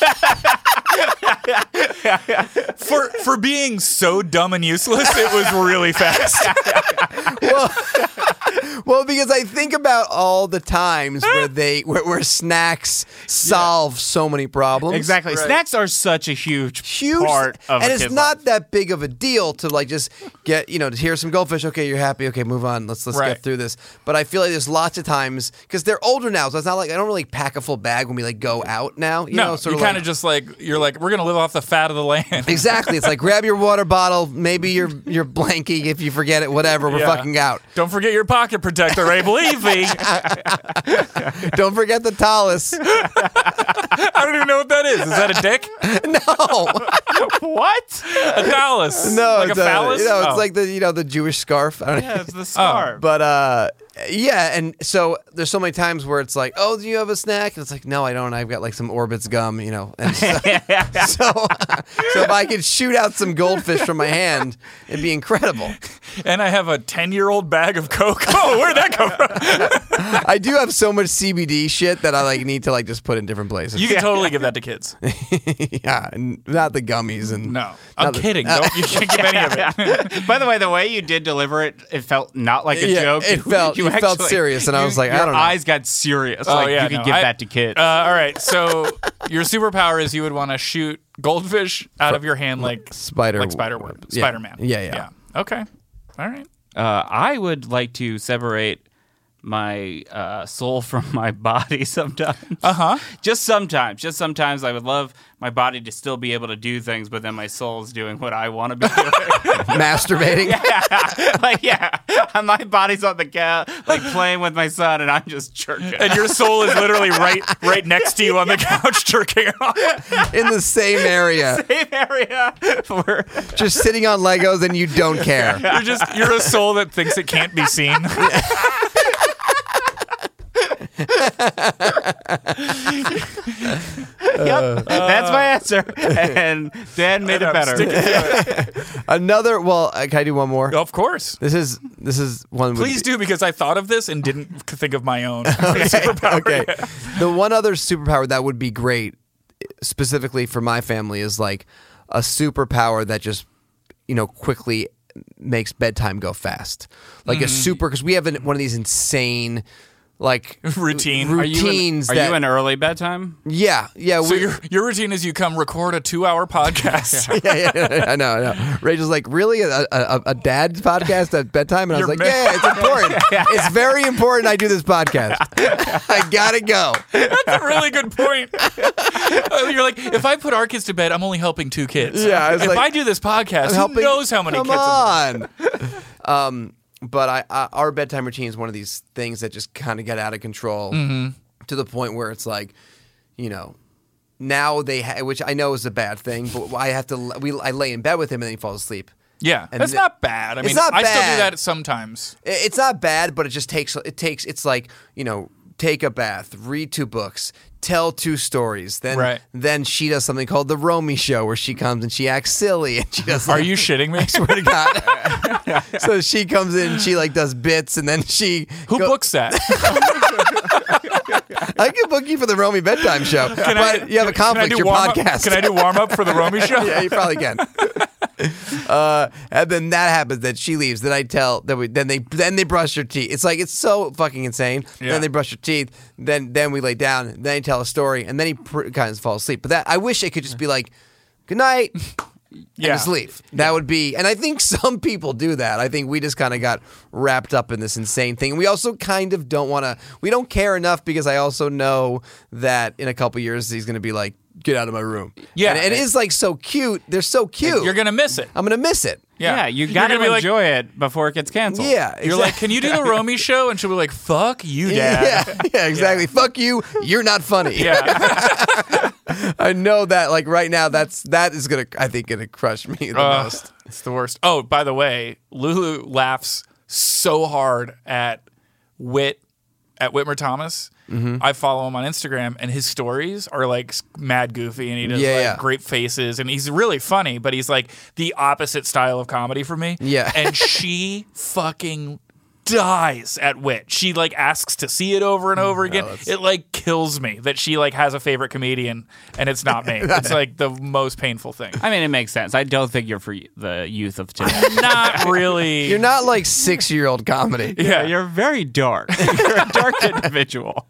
For for being so dumb and useless, it was really fast. Well, because I think about all the times where they where, where snacks solve so many problems. Exactly. Snacks are such a huge, Huge, part of and a it's kid's not life. that big of a deal to like just get you know to hear some goldfish. Okay, you're happy. Okay, move on. Let's let's Right. get through this. But I feel like there's lots of times because they're older now, so it's not like I don't really pack a full bag when we like go out now. You No, know, sort you of kind like, of just like you're like we're gonna live off the fat of the land. Exactly. It's like grab your water bottle, maybe your your blankie if you forget it, whatever. We're Yeah. fucking out. Don't forget your pocket protector, Ray. Believe me. Don't forget the talus. I don't even know what that is. Is that a dick? No, What? A phallus? no, like it's a phallus? You know, it's Oh. like the you know the Jewish scarf. I don't know. Yeah, it's the scarf. But uh, yeah, and so there's so many times where it's like, oh, do you have a snack? And it's like, no, I don't. I've got like some Orbitz gum, you know. And so, so, so if I could shoot out some goldfish from my hand, it'd be incredible. And I have a ten-year-old bag of Coke. Oh, where'd that come from? I do have so much C B D shit that I like need to like just put in different places. You can totally give that to kids. yeah, and not the gummies and No, I'm not the- kidding. Don't, you can't give any of it. By the way, the way you did deliver it, it felt not like a Yeah, joke. it felt- it felt serious, and I was like, I your don't know. eyes got serious. Oh, like yeah, you could no, give I- that to kids. Uh, all right, so your superpower is you would want to shoot goldfish out of your hand like Spider like Spider Web, yeah. Spider Man. Yeah, yeah. Okay. All right. Uh, I would like to separate my uh, soul from my body sometimes. Uh huh. Just sometimes. Just sometimes I would love my body to still be able to do things, but then my soul's doing what I want to be doing. masturbating. Like, yeah, my body's on the couch, like playing with my son, and I'm just jerking. And your soul is literally right right next to you on the couch jerking off. in the same area, Same area. For, just sitting on Legos, and you don't care. You're just you're a soul that thinks it can't be seen. yep, that's my answer. And Dan made it I'm better. sticking to it. Another. Well, uh, can I do one more? Of course. This is this is one. would Please be- do, because I thought of this and didn't think of my own. Okay. The one other superpower that would be great, specifically for my family, is like a superpower that just, you know, quickly makes bedtime go fast. Like a super, because we have an, one of these insane, like Routine. routines. Are you Are that, you an early bedtime? yeah, yeah. So we, your your routine is you come record a two hour podcast. yeah, yeah, yeah, I know, I know. Rachel's like, really? A, a, a dad podcast at bedtime? And I was You're like, ma- yeah, it's important. It's very important I do this podcast. I gotta go. That's a really good point. Uh, You're like, if I put our kids to bed, I'm only helping two kids. Yeah, I was if like, I do this podcast, I'm who helping- knows how many Come kids? I'm- on. um, but I, I, our bedtime routine is one of these things that just kind of get out of control Mm-hmm. to the point where it's like, you know, now they, ha- which I know is a bad thing, but I have to. We I lay in bed with him and then he falls asleep. Yeah, And that's th- not bad. I It's mean, not I still do bad. that sometimes. I- It's not bad, but it just takes. It takes. It's like you know, take a bath, read two books, tell two stories. Then, Right. then she does something called the Romy Show, where she comes and she acts silly, and she does. Are like- you shitting me? I swear to God. So she comes in, she like does bits, and then she. Who go- books that? I can book you for the Romy bedtime show, but I- you have a Can I conflict. do Your warm up? podcast. Can I do warm up for the Romy show? Yeah, you probably can. Uh, and then that happens. Then she leaves. Then I tell. Then we. Then they. Then they brush their teeth. It's like it's so fucking insane. Yeah. Then they brush their teeth. Then then we lay down. Then he tell a story, and then he pr- kind of falls asleep. But that I wish it could just be like, good night. And Yeah. just leave. That would be, and I think some people do that. I think we just kind of got wrapped up in this insane thing. And we also kind of don't want to, we don't care enough because I also know that in a couple years he's going to be like, get out of my room. Yeah. And it is like so cute. They're so cute. You're gonna miss it. I'm going to miss it. Yeah, Yeah, you You're got to gonna be like- enjoy it before it gets canceled. Yeah. You're like, can you do the Romy show? And she'll be like, fuck you, Dad. Yeah, yeah, exactly. Fuck you. You're not funny. Yeah. I know that. Like right now, that's that is gonna. I think gonna crush me the Uh, most. it's the worst. Oh, by the way, Lulu laughs so hard at Whit, at Whitmer Thomas. Mm-hmm. I follow him on Instagram, and his stories are like mad goofy, and he does Yeah, like yeah. great faces, and he's really funny. But he's like the opposite style of comedy for me. Yeah. and she fucking dies at Wit. She like asks to see it over and over again. that's- It like kills me that she like has a favorite comedian and it's not me. It's like the most painful thing. I mean, it makes sense. I don't think you're for the youth of today. Not really. You're not like six year old comedy. Yeah. You're very dark. You're a dark individual.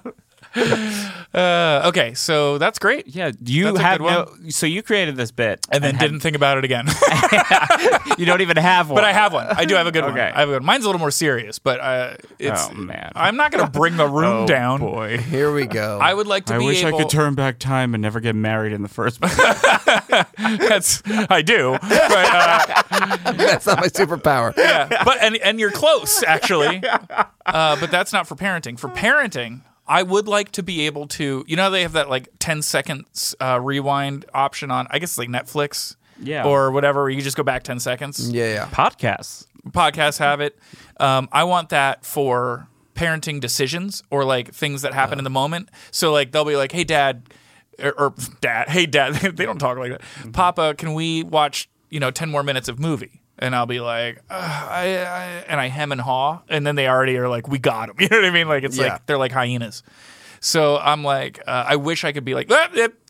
Uh, okay, so that's great. Yeah, you That's a have good one. no. So you created this bit, And then had- didn't think about it again. you don't even have one. But I have one. I do have a good one. Okay. I have a good one. Mine's a little more serious, but uh, it's. Oh, man. I'm not going to bring the room Oh, down. boy. Here we go. I would like to I be wish able. I could turn back time and never get married in the first place. That's I do, but uh, That's not my superpower. yeah, but and and you're close actually. Uh, but that's not for parenting. For parenting, I would like to be able to. You know, how they have that like ten seconds uh, rewind option on. I guess it's like Netflix. Yeah. Or whatever, where you just go back ten seconds. Yeah, yeah. Podcasts. Podcasts have it. Um, I want that for parenting decisions or like things that happen in the moment. So like they'll be like, "Hey, Dad," or, or "Dad, hey, Dad." They don't talk like that. Mm-hmm. Papa, can we watch you know ten more minutes of movie? And I'll be like, uh, I, I, and I hem and haw, and then they already are like, "We got them." You know what I mean? Like it's Yeah. like they're like hyenas. So I'm like, uh, I wish I could be like, "Ah, eh,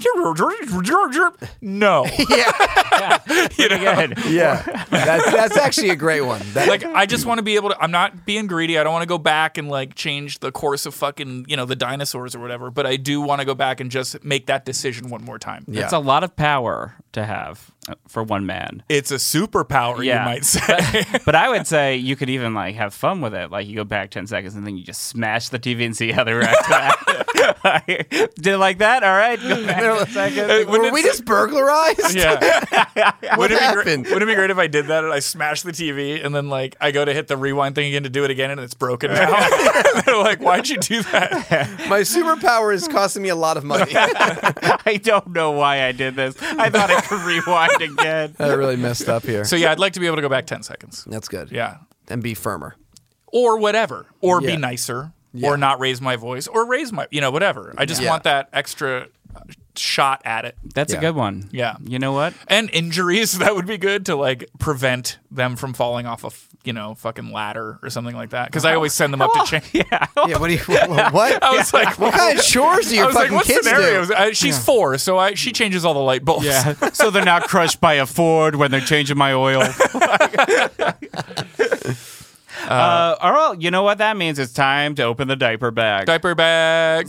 no. Yeah, You know? Good. yeah. That's that's actually a great one. That, Like I just want to be able to. I'm not being greedy. I don't want to go back and like change the course of fucking you know the dinosaurs or whatever. But I do want to go back and just make that decision one more time. Yeah. It's a lot of power to have uh, for one man. It's a superpower, Yeah. you might say. But I would say you could even like have fun with it. Like you go back ten seconds and then you just smash the T V and see how they react to that. Did it like that? All right. Go back ten seconds. were we just burglarized? yeah. What Would it, be happened? great, would it be great if I did that and I smashed the T V and then like I go to hit the rewind thing again to do it again and it's broken now? They're like, why'd you do that? My superpower is costing me a lot of money. I don't know why I did this. I thought I could rewind again. I really messed up here. So yeah, I'd like to be able to go back ten seconds. That's good. Yeah. And be firmer. Or whatever. Or Yeah. be nicer. Yeah. Or not raise my voice. Or raise my, you know, whatever. I just Yeah. want that extra shot at it. That's Yeah. a good one. Yeah. You know what? And injuries, that would be good to like prevent them from falling off a, f- you know, fucking ladder or something like that. Because I always send them up to change. Yeah. Yeah, what do you what? I was like, What kind of chores do I your was like, fucking what kids scenarios? do? I, she's four, so I, she changes all the light bulbs. Yeah. So they're not crushed by a Ford when they're changing my oil. Uh, all right, you know what that means? It's time to open the diaper bag. Diaper bag.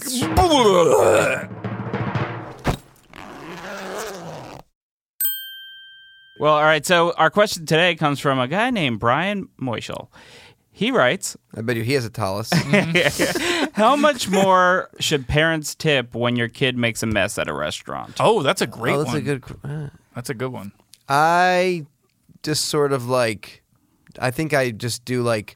Well, all right. So our question today comes from a guy named Brian Moischel. He writes, I bet you he has a talus. "How much more should parents tip when your kid makes a mess at a restaurant?" Oh, that's a great oh, that's one. a good. uh, That's a good one. I just sort of like, I think I just do like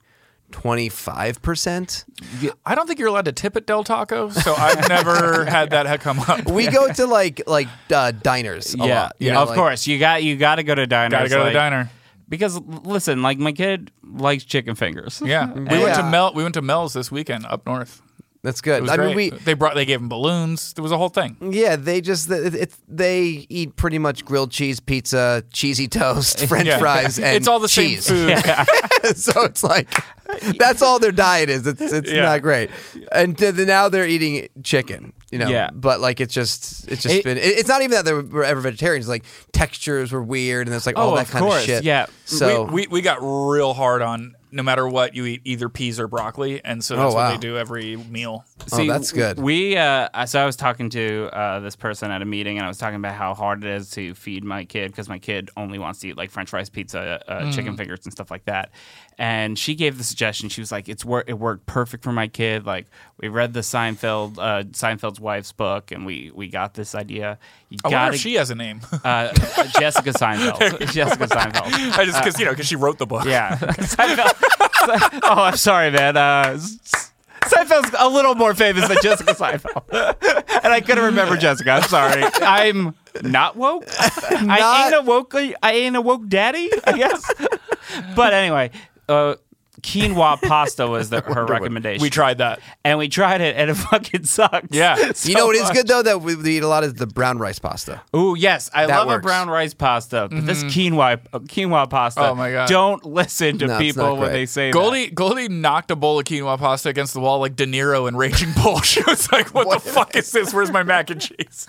twenty-five percent. I don't think you're allowed to tip at Del Taco, so I've never had that come up. We go to like like uh, diners a yeah, lot. you yeah. know, Of like- course, you got you got to go to diners. Gotta go to like- the diner. because l- listen, like my kid likes chicken fingers. Yeah, we Yeah. went to Mel. We went to Mel's this weekend up north. That's It good. was I great. mean, we they brought they gave him balloons. There was a whole thing. yeah, they just it, it, they eat pretty much grilled cheese, pizza, cheesy toast, French Yeah. fries, and It's all the cheese. same food. So it's like that's all their diet is. It's it's Yeah. not great. And th- now they're eating chicken. You know, Yeah. but like it's just it's just It- been. It, it's not even that they were ever vegetarians. Like textures were weird, and it's like Oh, all that of kind course. of shit. Yeah. So we, we we got real hard on no matter what you eat either peas or broccoli, and so that's Oh, what wow. they do every meal. oh, that's good. We uh, so I was talking to uh, this person at a meeting, and I was talking about how hard it is to feed my kid because my kid only wants to eat like French fries, pizza, uh, Mm. chicken fingers, and stuff like that. And she gave the suggestion. She was like, "It's wor- it worked perfect for my kid. Like we read the Seinfeld uh, Seinfeld's wife's book, and we we got this idea. You I wonder gotta if she has a name. uh, Jessica Seinfeld. Jessica Seinfeld. I just because you know because she wrote the book. Yeah. Seinfeld. Oh, I'm sorry, man. Uh, S- Seinfeld's a little more famous than Jessica Seinfeld, and I couldn't remember Jessica. I'm sorry. I'm not woke. I ain't a woke. I ain't a woke daddy. I guess. But anyway, uh, quinoa pasta was the, her recommendation. We tried that. and we tried it, and it fucking sucked. Yeah. so you know what is much. good though that we, we eat a lot is the brown rice pasta. Ooh, yes, I That love a works. brown rice pasta, but this quinoa uh, quinoa pasta. Oh, my God. Don't listen to No, it's people not when great. they say that. Goldie Goldie knocked a bowl of quinoa pasta against the wall like De Niro in Raging Bull. She was like, "What, the fuck is this? Where's my mac and cheese?"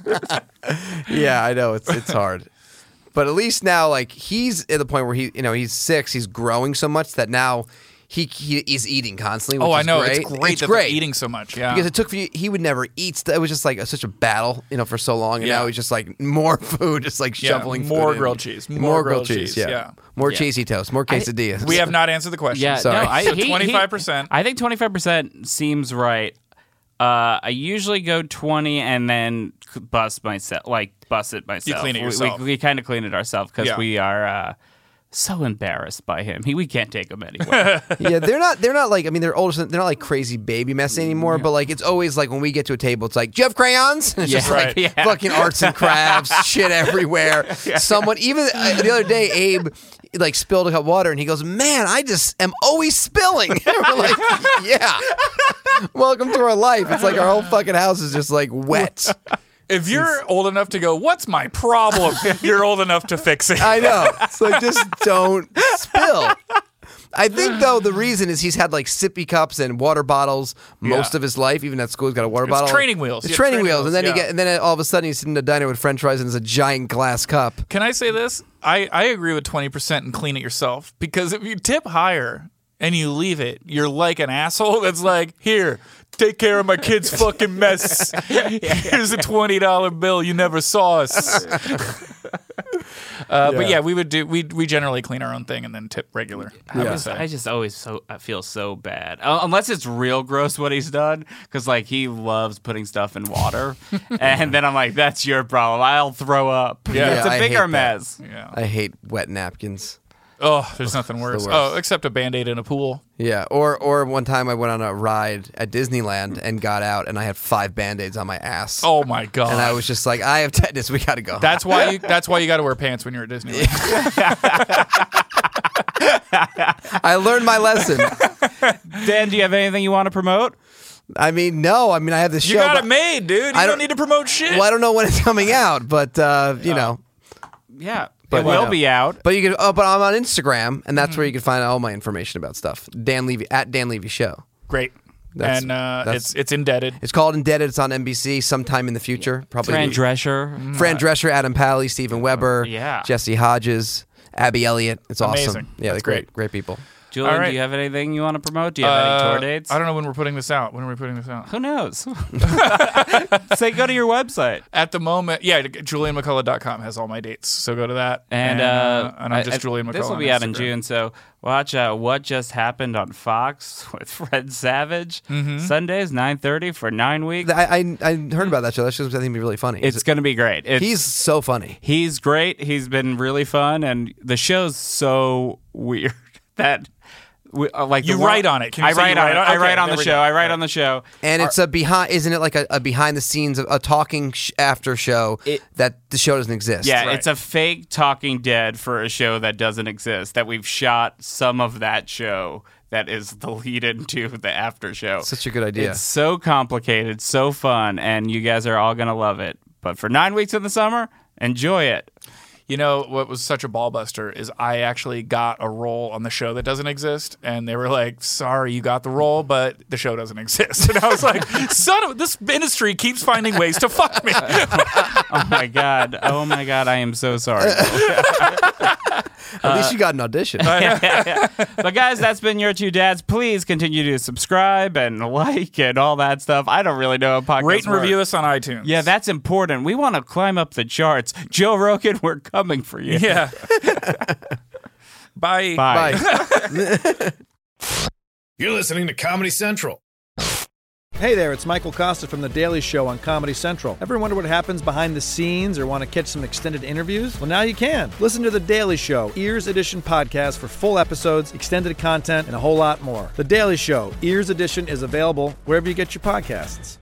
Yeah, I know it's it's hard, but at least now like he's at the point where he you know he's six, he's growing so much that now he he is eating constantly. Which Oh, I is know. great. It's great It's that great they're eating so much. Yeah. because it took for he would never eat. St- it was just like a, such a battle, you know, for so long, and Yeah. now he's just like more food, just like Yeah, shoveling more food in. grilled cheese, more, more grilled, grilled cheese, cheese, yeah, yeah. more Yeah. cheesy toast, more quesadillas. we have not answered the question. Yeah, Sorry. no, I, So he- he- twenty-five percent. I think twenty-five percent seems right. Uh, I usually go twenty and then c- bust myself, like bust it myself. clean it We- yourself. We, we kind of clean it ourselves because Yeah. we are uh, so embarrassed by him. He, we can't take him anywhere. yeah, they're not. They're not like. I mean, they're older. so They're not like crazy baby messy anymore. But like, it's always like when we get to a table, it's like, "Do you have crayons?" And it's Yeah. just like Right. Yeah. fucking arts and crafts, shit everywhere. Someone, even uh, the other day, Abe like spilled a cup of water, and he goes, "Man, I just am always spilling." And we're like, "Yeah, welcome to our life." It's like our whole fucking house is just like wet. If you're old enough to go, "What's my problem?" You're old enough to fix it. I know. It's like just don't spill. I think though the reason is he's had like sippy cups and water bottles most Yeah. of his life. Even at school, he's got a water It's bottle. training wheels. It's Yeah, training, training wheels, and then wheels, he yeah. get, and then all of a sudden he's sitting in a diner with French fries and there's a giant glass cup. Can I say this? I, I agree with twenty percent and clean it yourself. Because if you tip higher and you leave it, you're like an asshole that's like, "Here, take care of my kid's fucking mess. Here's a twenty dollar bill. You never saw us." Uh, But yeah, we would do. We we generally clean our own thing and then tip regular. I Yeah. would say. I just always so I feel so bad, uh, unless it's real gross what he's done, because like he loves putting stuff in water, and then I'm like, "That's your problem. I'll throw up." Yeah. it's a I hate bigger that. mess. yeah. I hate wet napkins. Oh, there's nothing worse. worst. Oh, except a Band-Aid in a pool. Yeah, or or one time I went on a ride at Disneyland and got out and I had five Band-Aids on my ass. Oh my god. And I was just like, I have tetanus. We got to go. That's why you. That's why you got to wear pants when you're at Disneyland. I learned my lesson. Dan, do you have anything you want to promote? I mean, no. I mean, I have this You show. got but- it made, dude. You I don't, don't- need to promote shit. Well, I don't know when it's coming out, but uh, you know. Yeah, But it will you know. be out. But you can. Oh, but I'm on Instagram, and that's where you can find all my information about stuff. Dan Levy at Dan Levy Show. Great. That's- and uh, that's- it's it's indebted. It's called Indebted. It's on N B C sometime in the future. Probably. Fran Drescher. Fran Drescher, Adam Pally, Stephen Weber, Yeah. Jesse Hodges, Abby Elliott. It's awesome. Amazing. Yeah, they're That's great, great. great people. Julian, All right. do you have anything you want to promote? Do you have any Uh, tour dates? I don't know when we're putting this out. When are we putting this out? Who knows? Say go to your website. At the moment, yeah, julian mccullough dot com has all my dates. So go to that. And, uh, and I'm just I- I- Julian McCullough. This will on be out in Instagram. June, so watch uh, What Just Happened on Fox with Fred Savage. Mm-hmm. Sundays, nine thirty for nine weeks. I, I I heard about that show. That show I think be really funny. It's going to be great. It's, he's so funny. he's great. He's been really fun, and the show's so weird that We, uh, like You the one- write on it. Can you I say write you on write it. on- I okay, write on there the we show. go. I write on the show. And it's a behind, isn't it like a, a behind the scenes, a, a talking sh- after show It- that the show doesn't exist? Yeah, Right. it's a fake Talking Dead for a show that doesn't exist. That we've shot some of that show that is the lead into the after show. Such a good idea. It's so complicated, so fun, and you guys are all gonna love it. But for nine weeks in the summer, enjoy it. You know what was such a ball buster is I actually got a role on the show that doesn't exist, and they were like, "Sorry, you got the role, but the show doesn't exist." And I was like, "Son of this industry keeps finding ways to fuck me." Oh my god! Oh my god! I am so sorry. At least you got an audition. But guys, that's been Your Two Dads. Please continue to subscribe and like and all that stuff. I don't really know how podcasts Rate and work. review us on iTunes. Yeah, that's important. We want to climb up the charts. Joe Rogan, we're coming for you. yeah. Bye. Bye. Bye. You're listening to Comedy Central. Hey there, it's Michael Costa from The Daily Show on Comedy Central. Ever wonder what happens behind the scenes or want to catch some extended interviews? Well, now you can. Listen to The Daily Show, Ears Edition podcast for full episodes, extended content, and a whole lot more. The Daily Show, Ears Edition is available wherever you get your podcasts.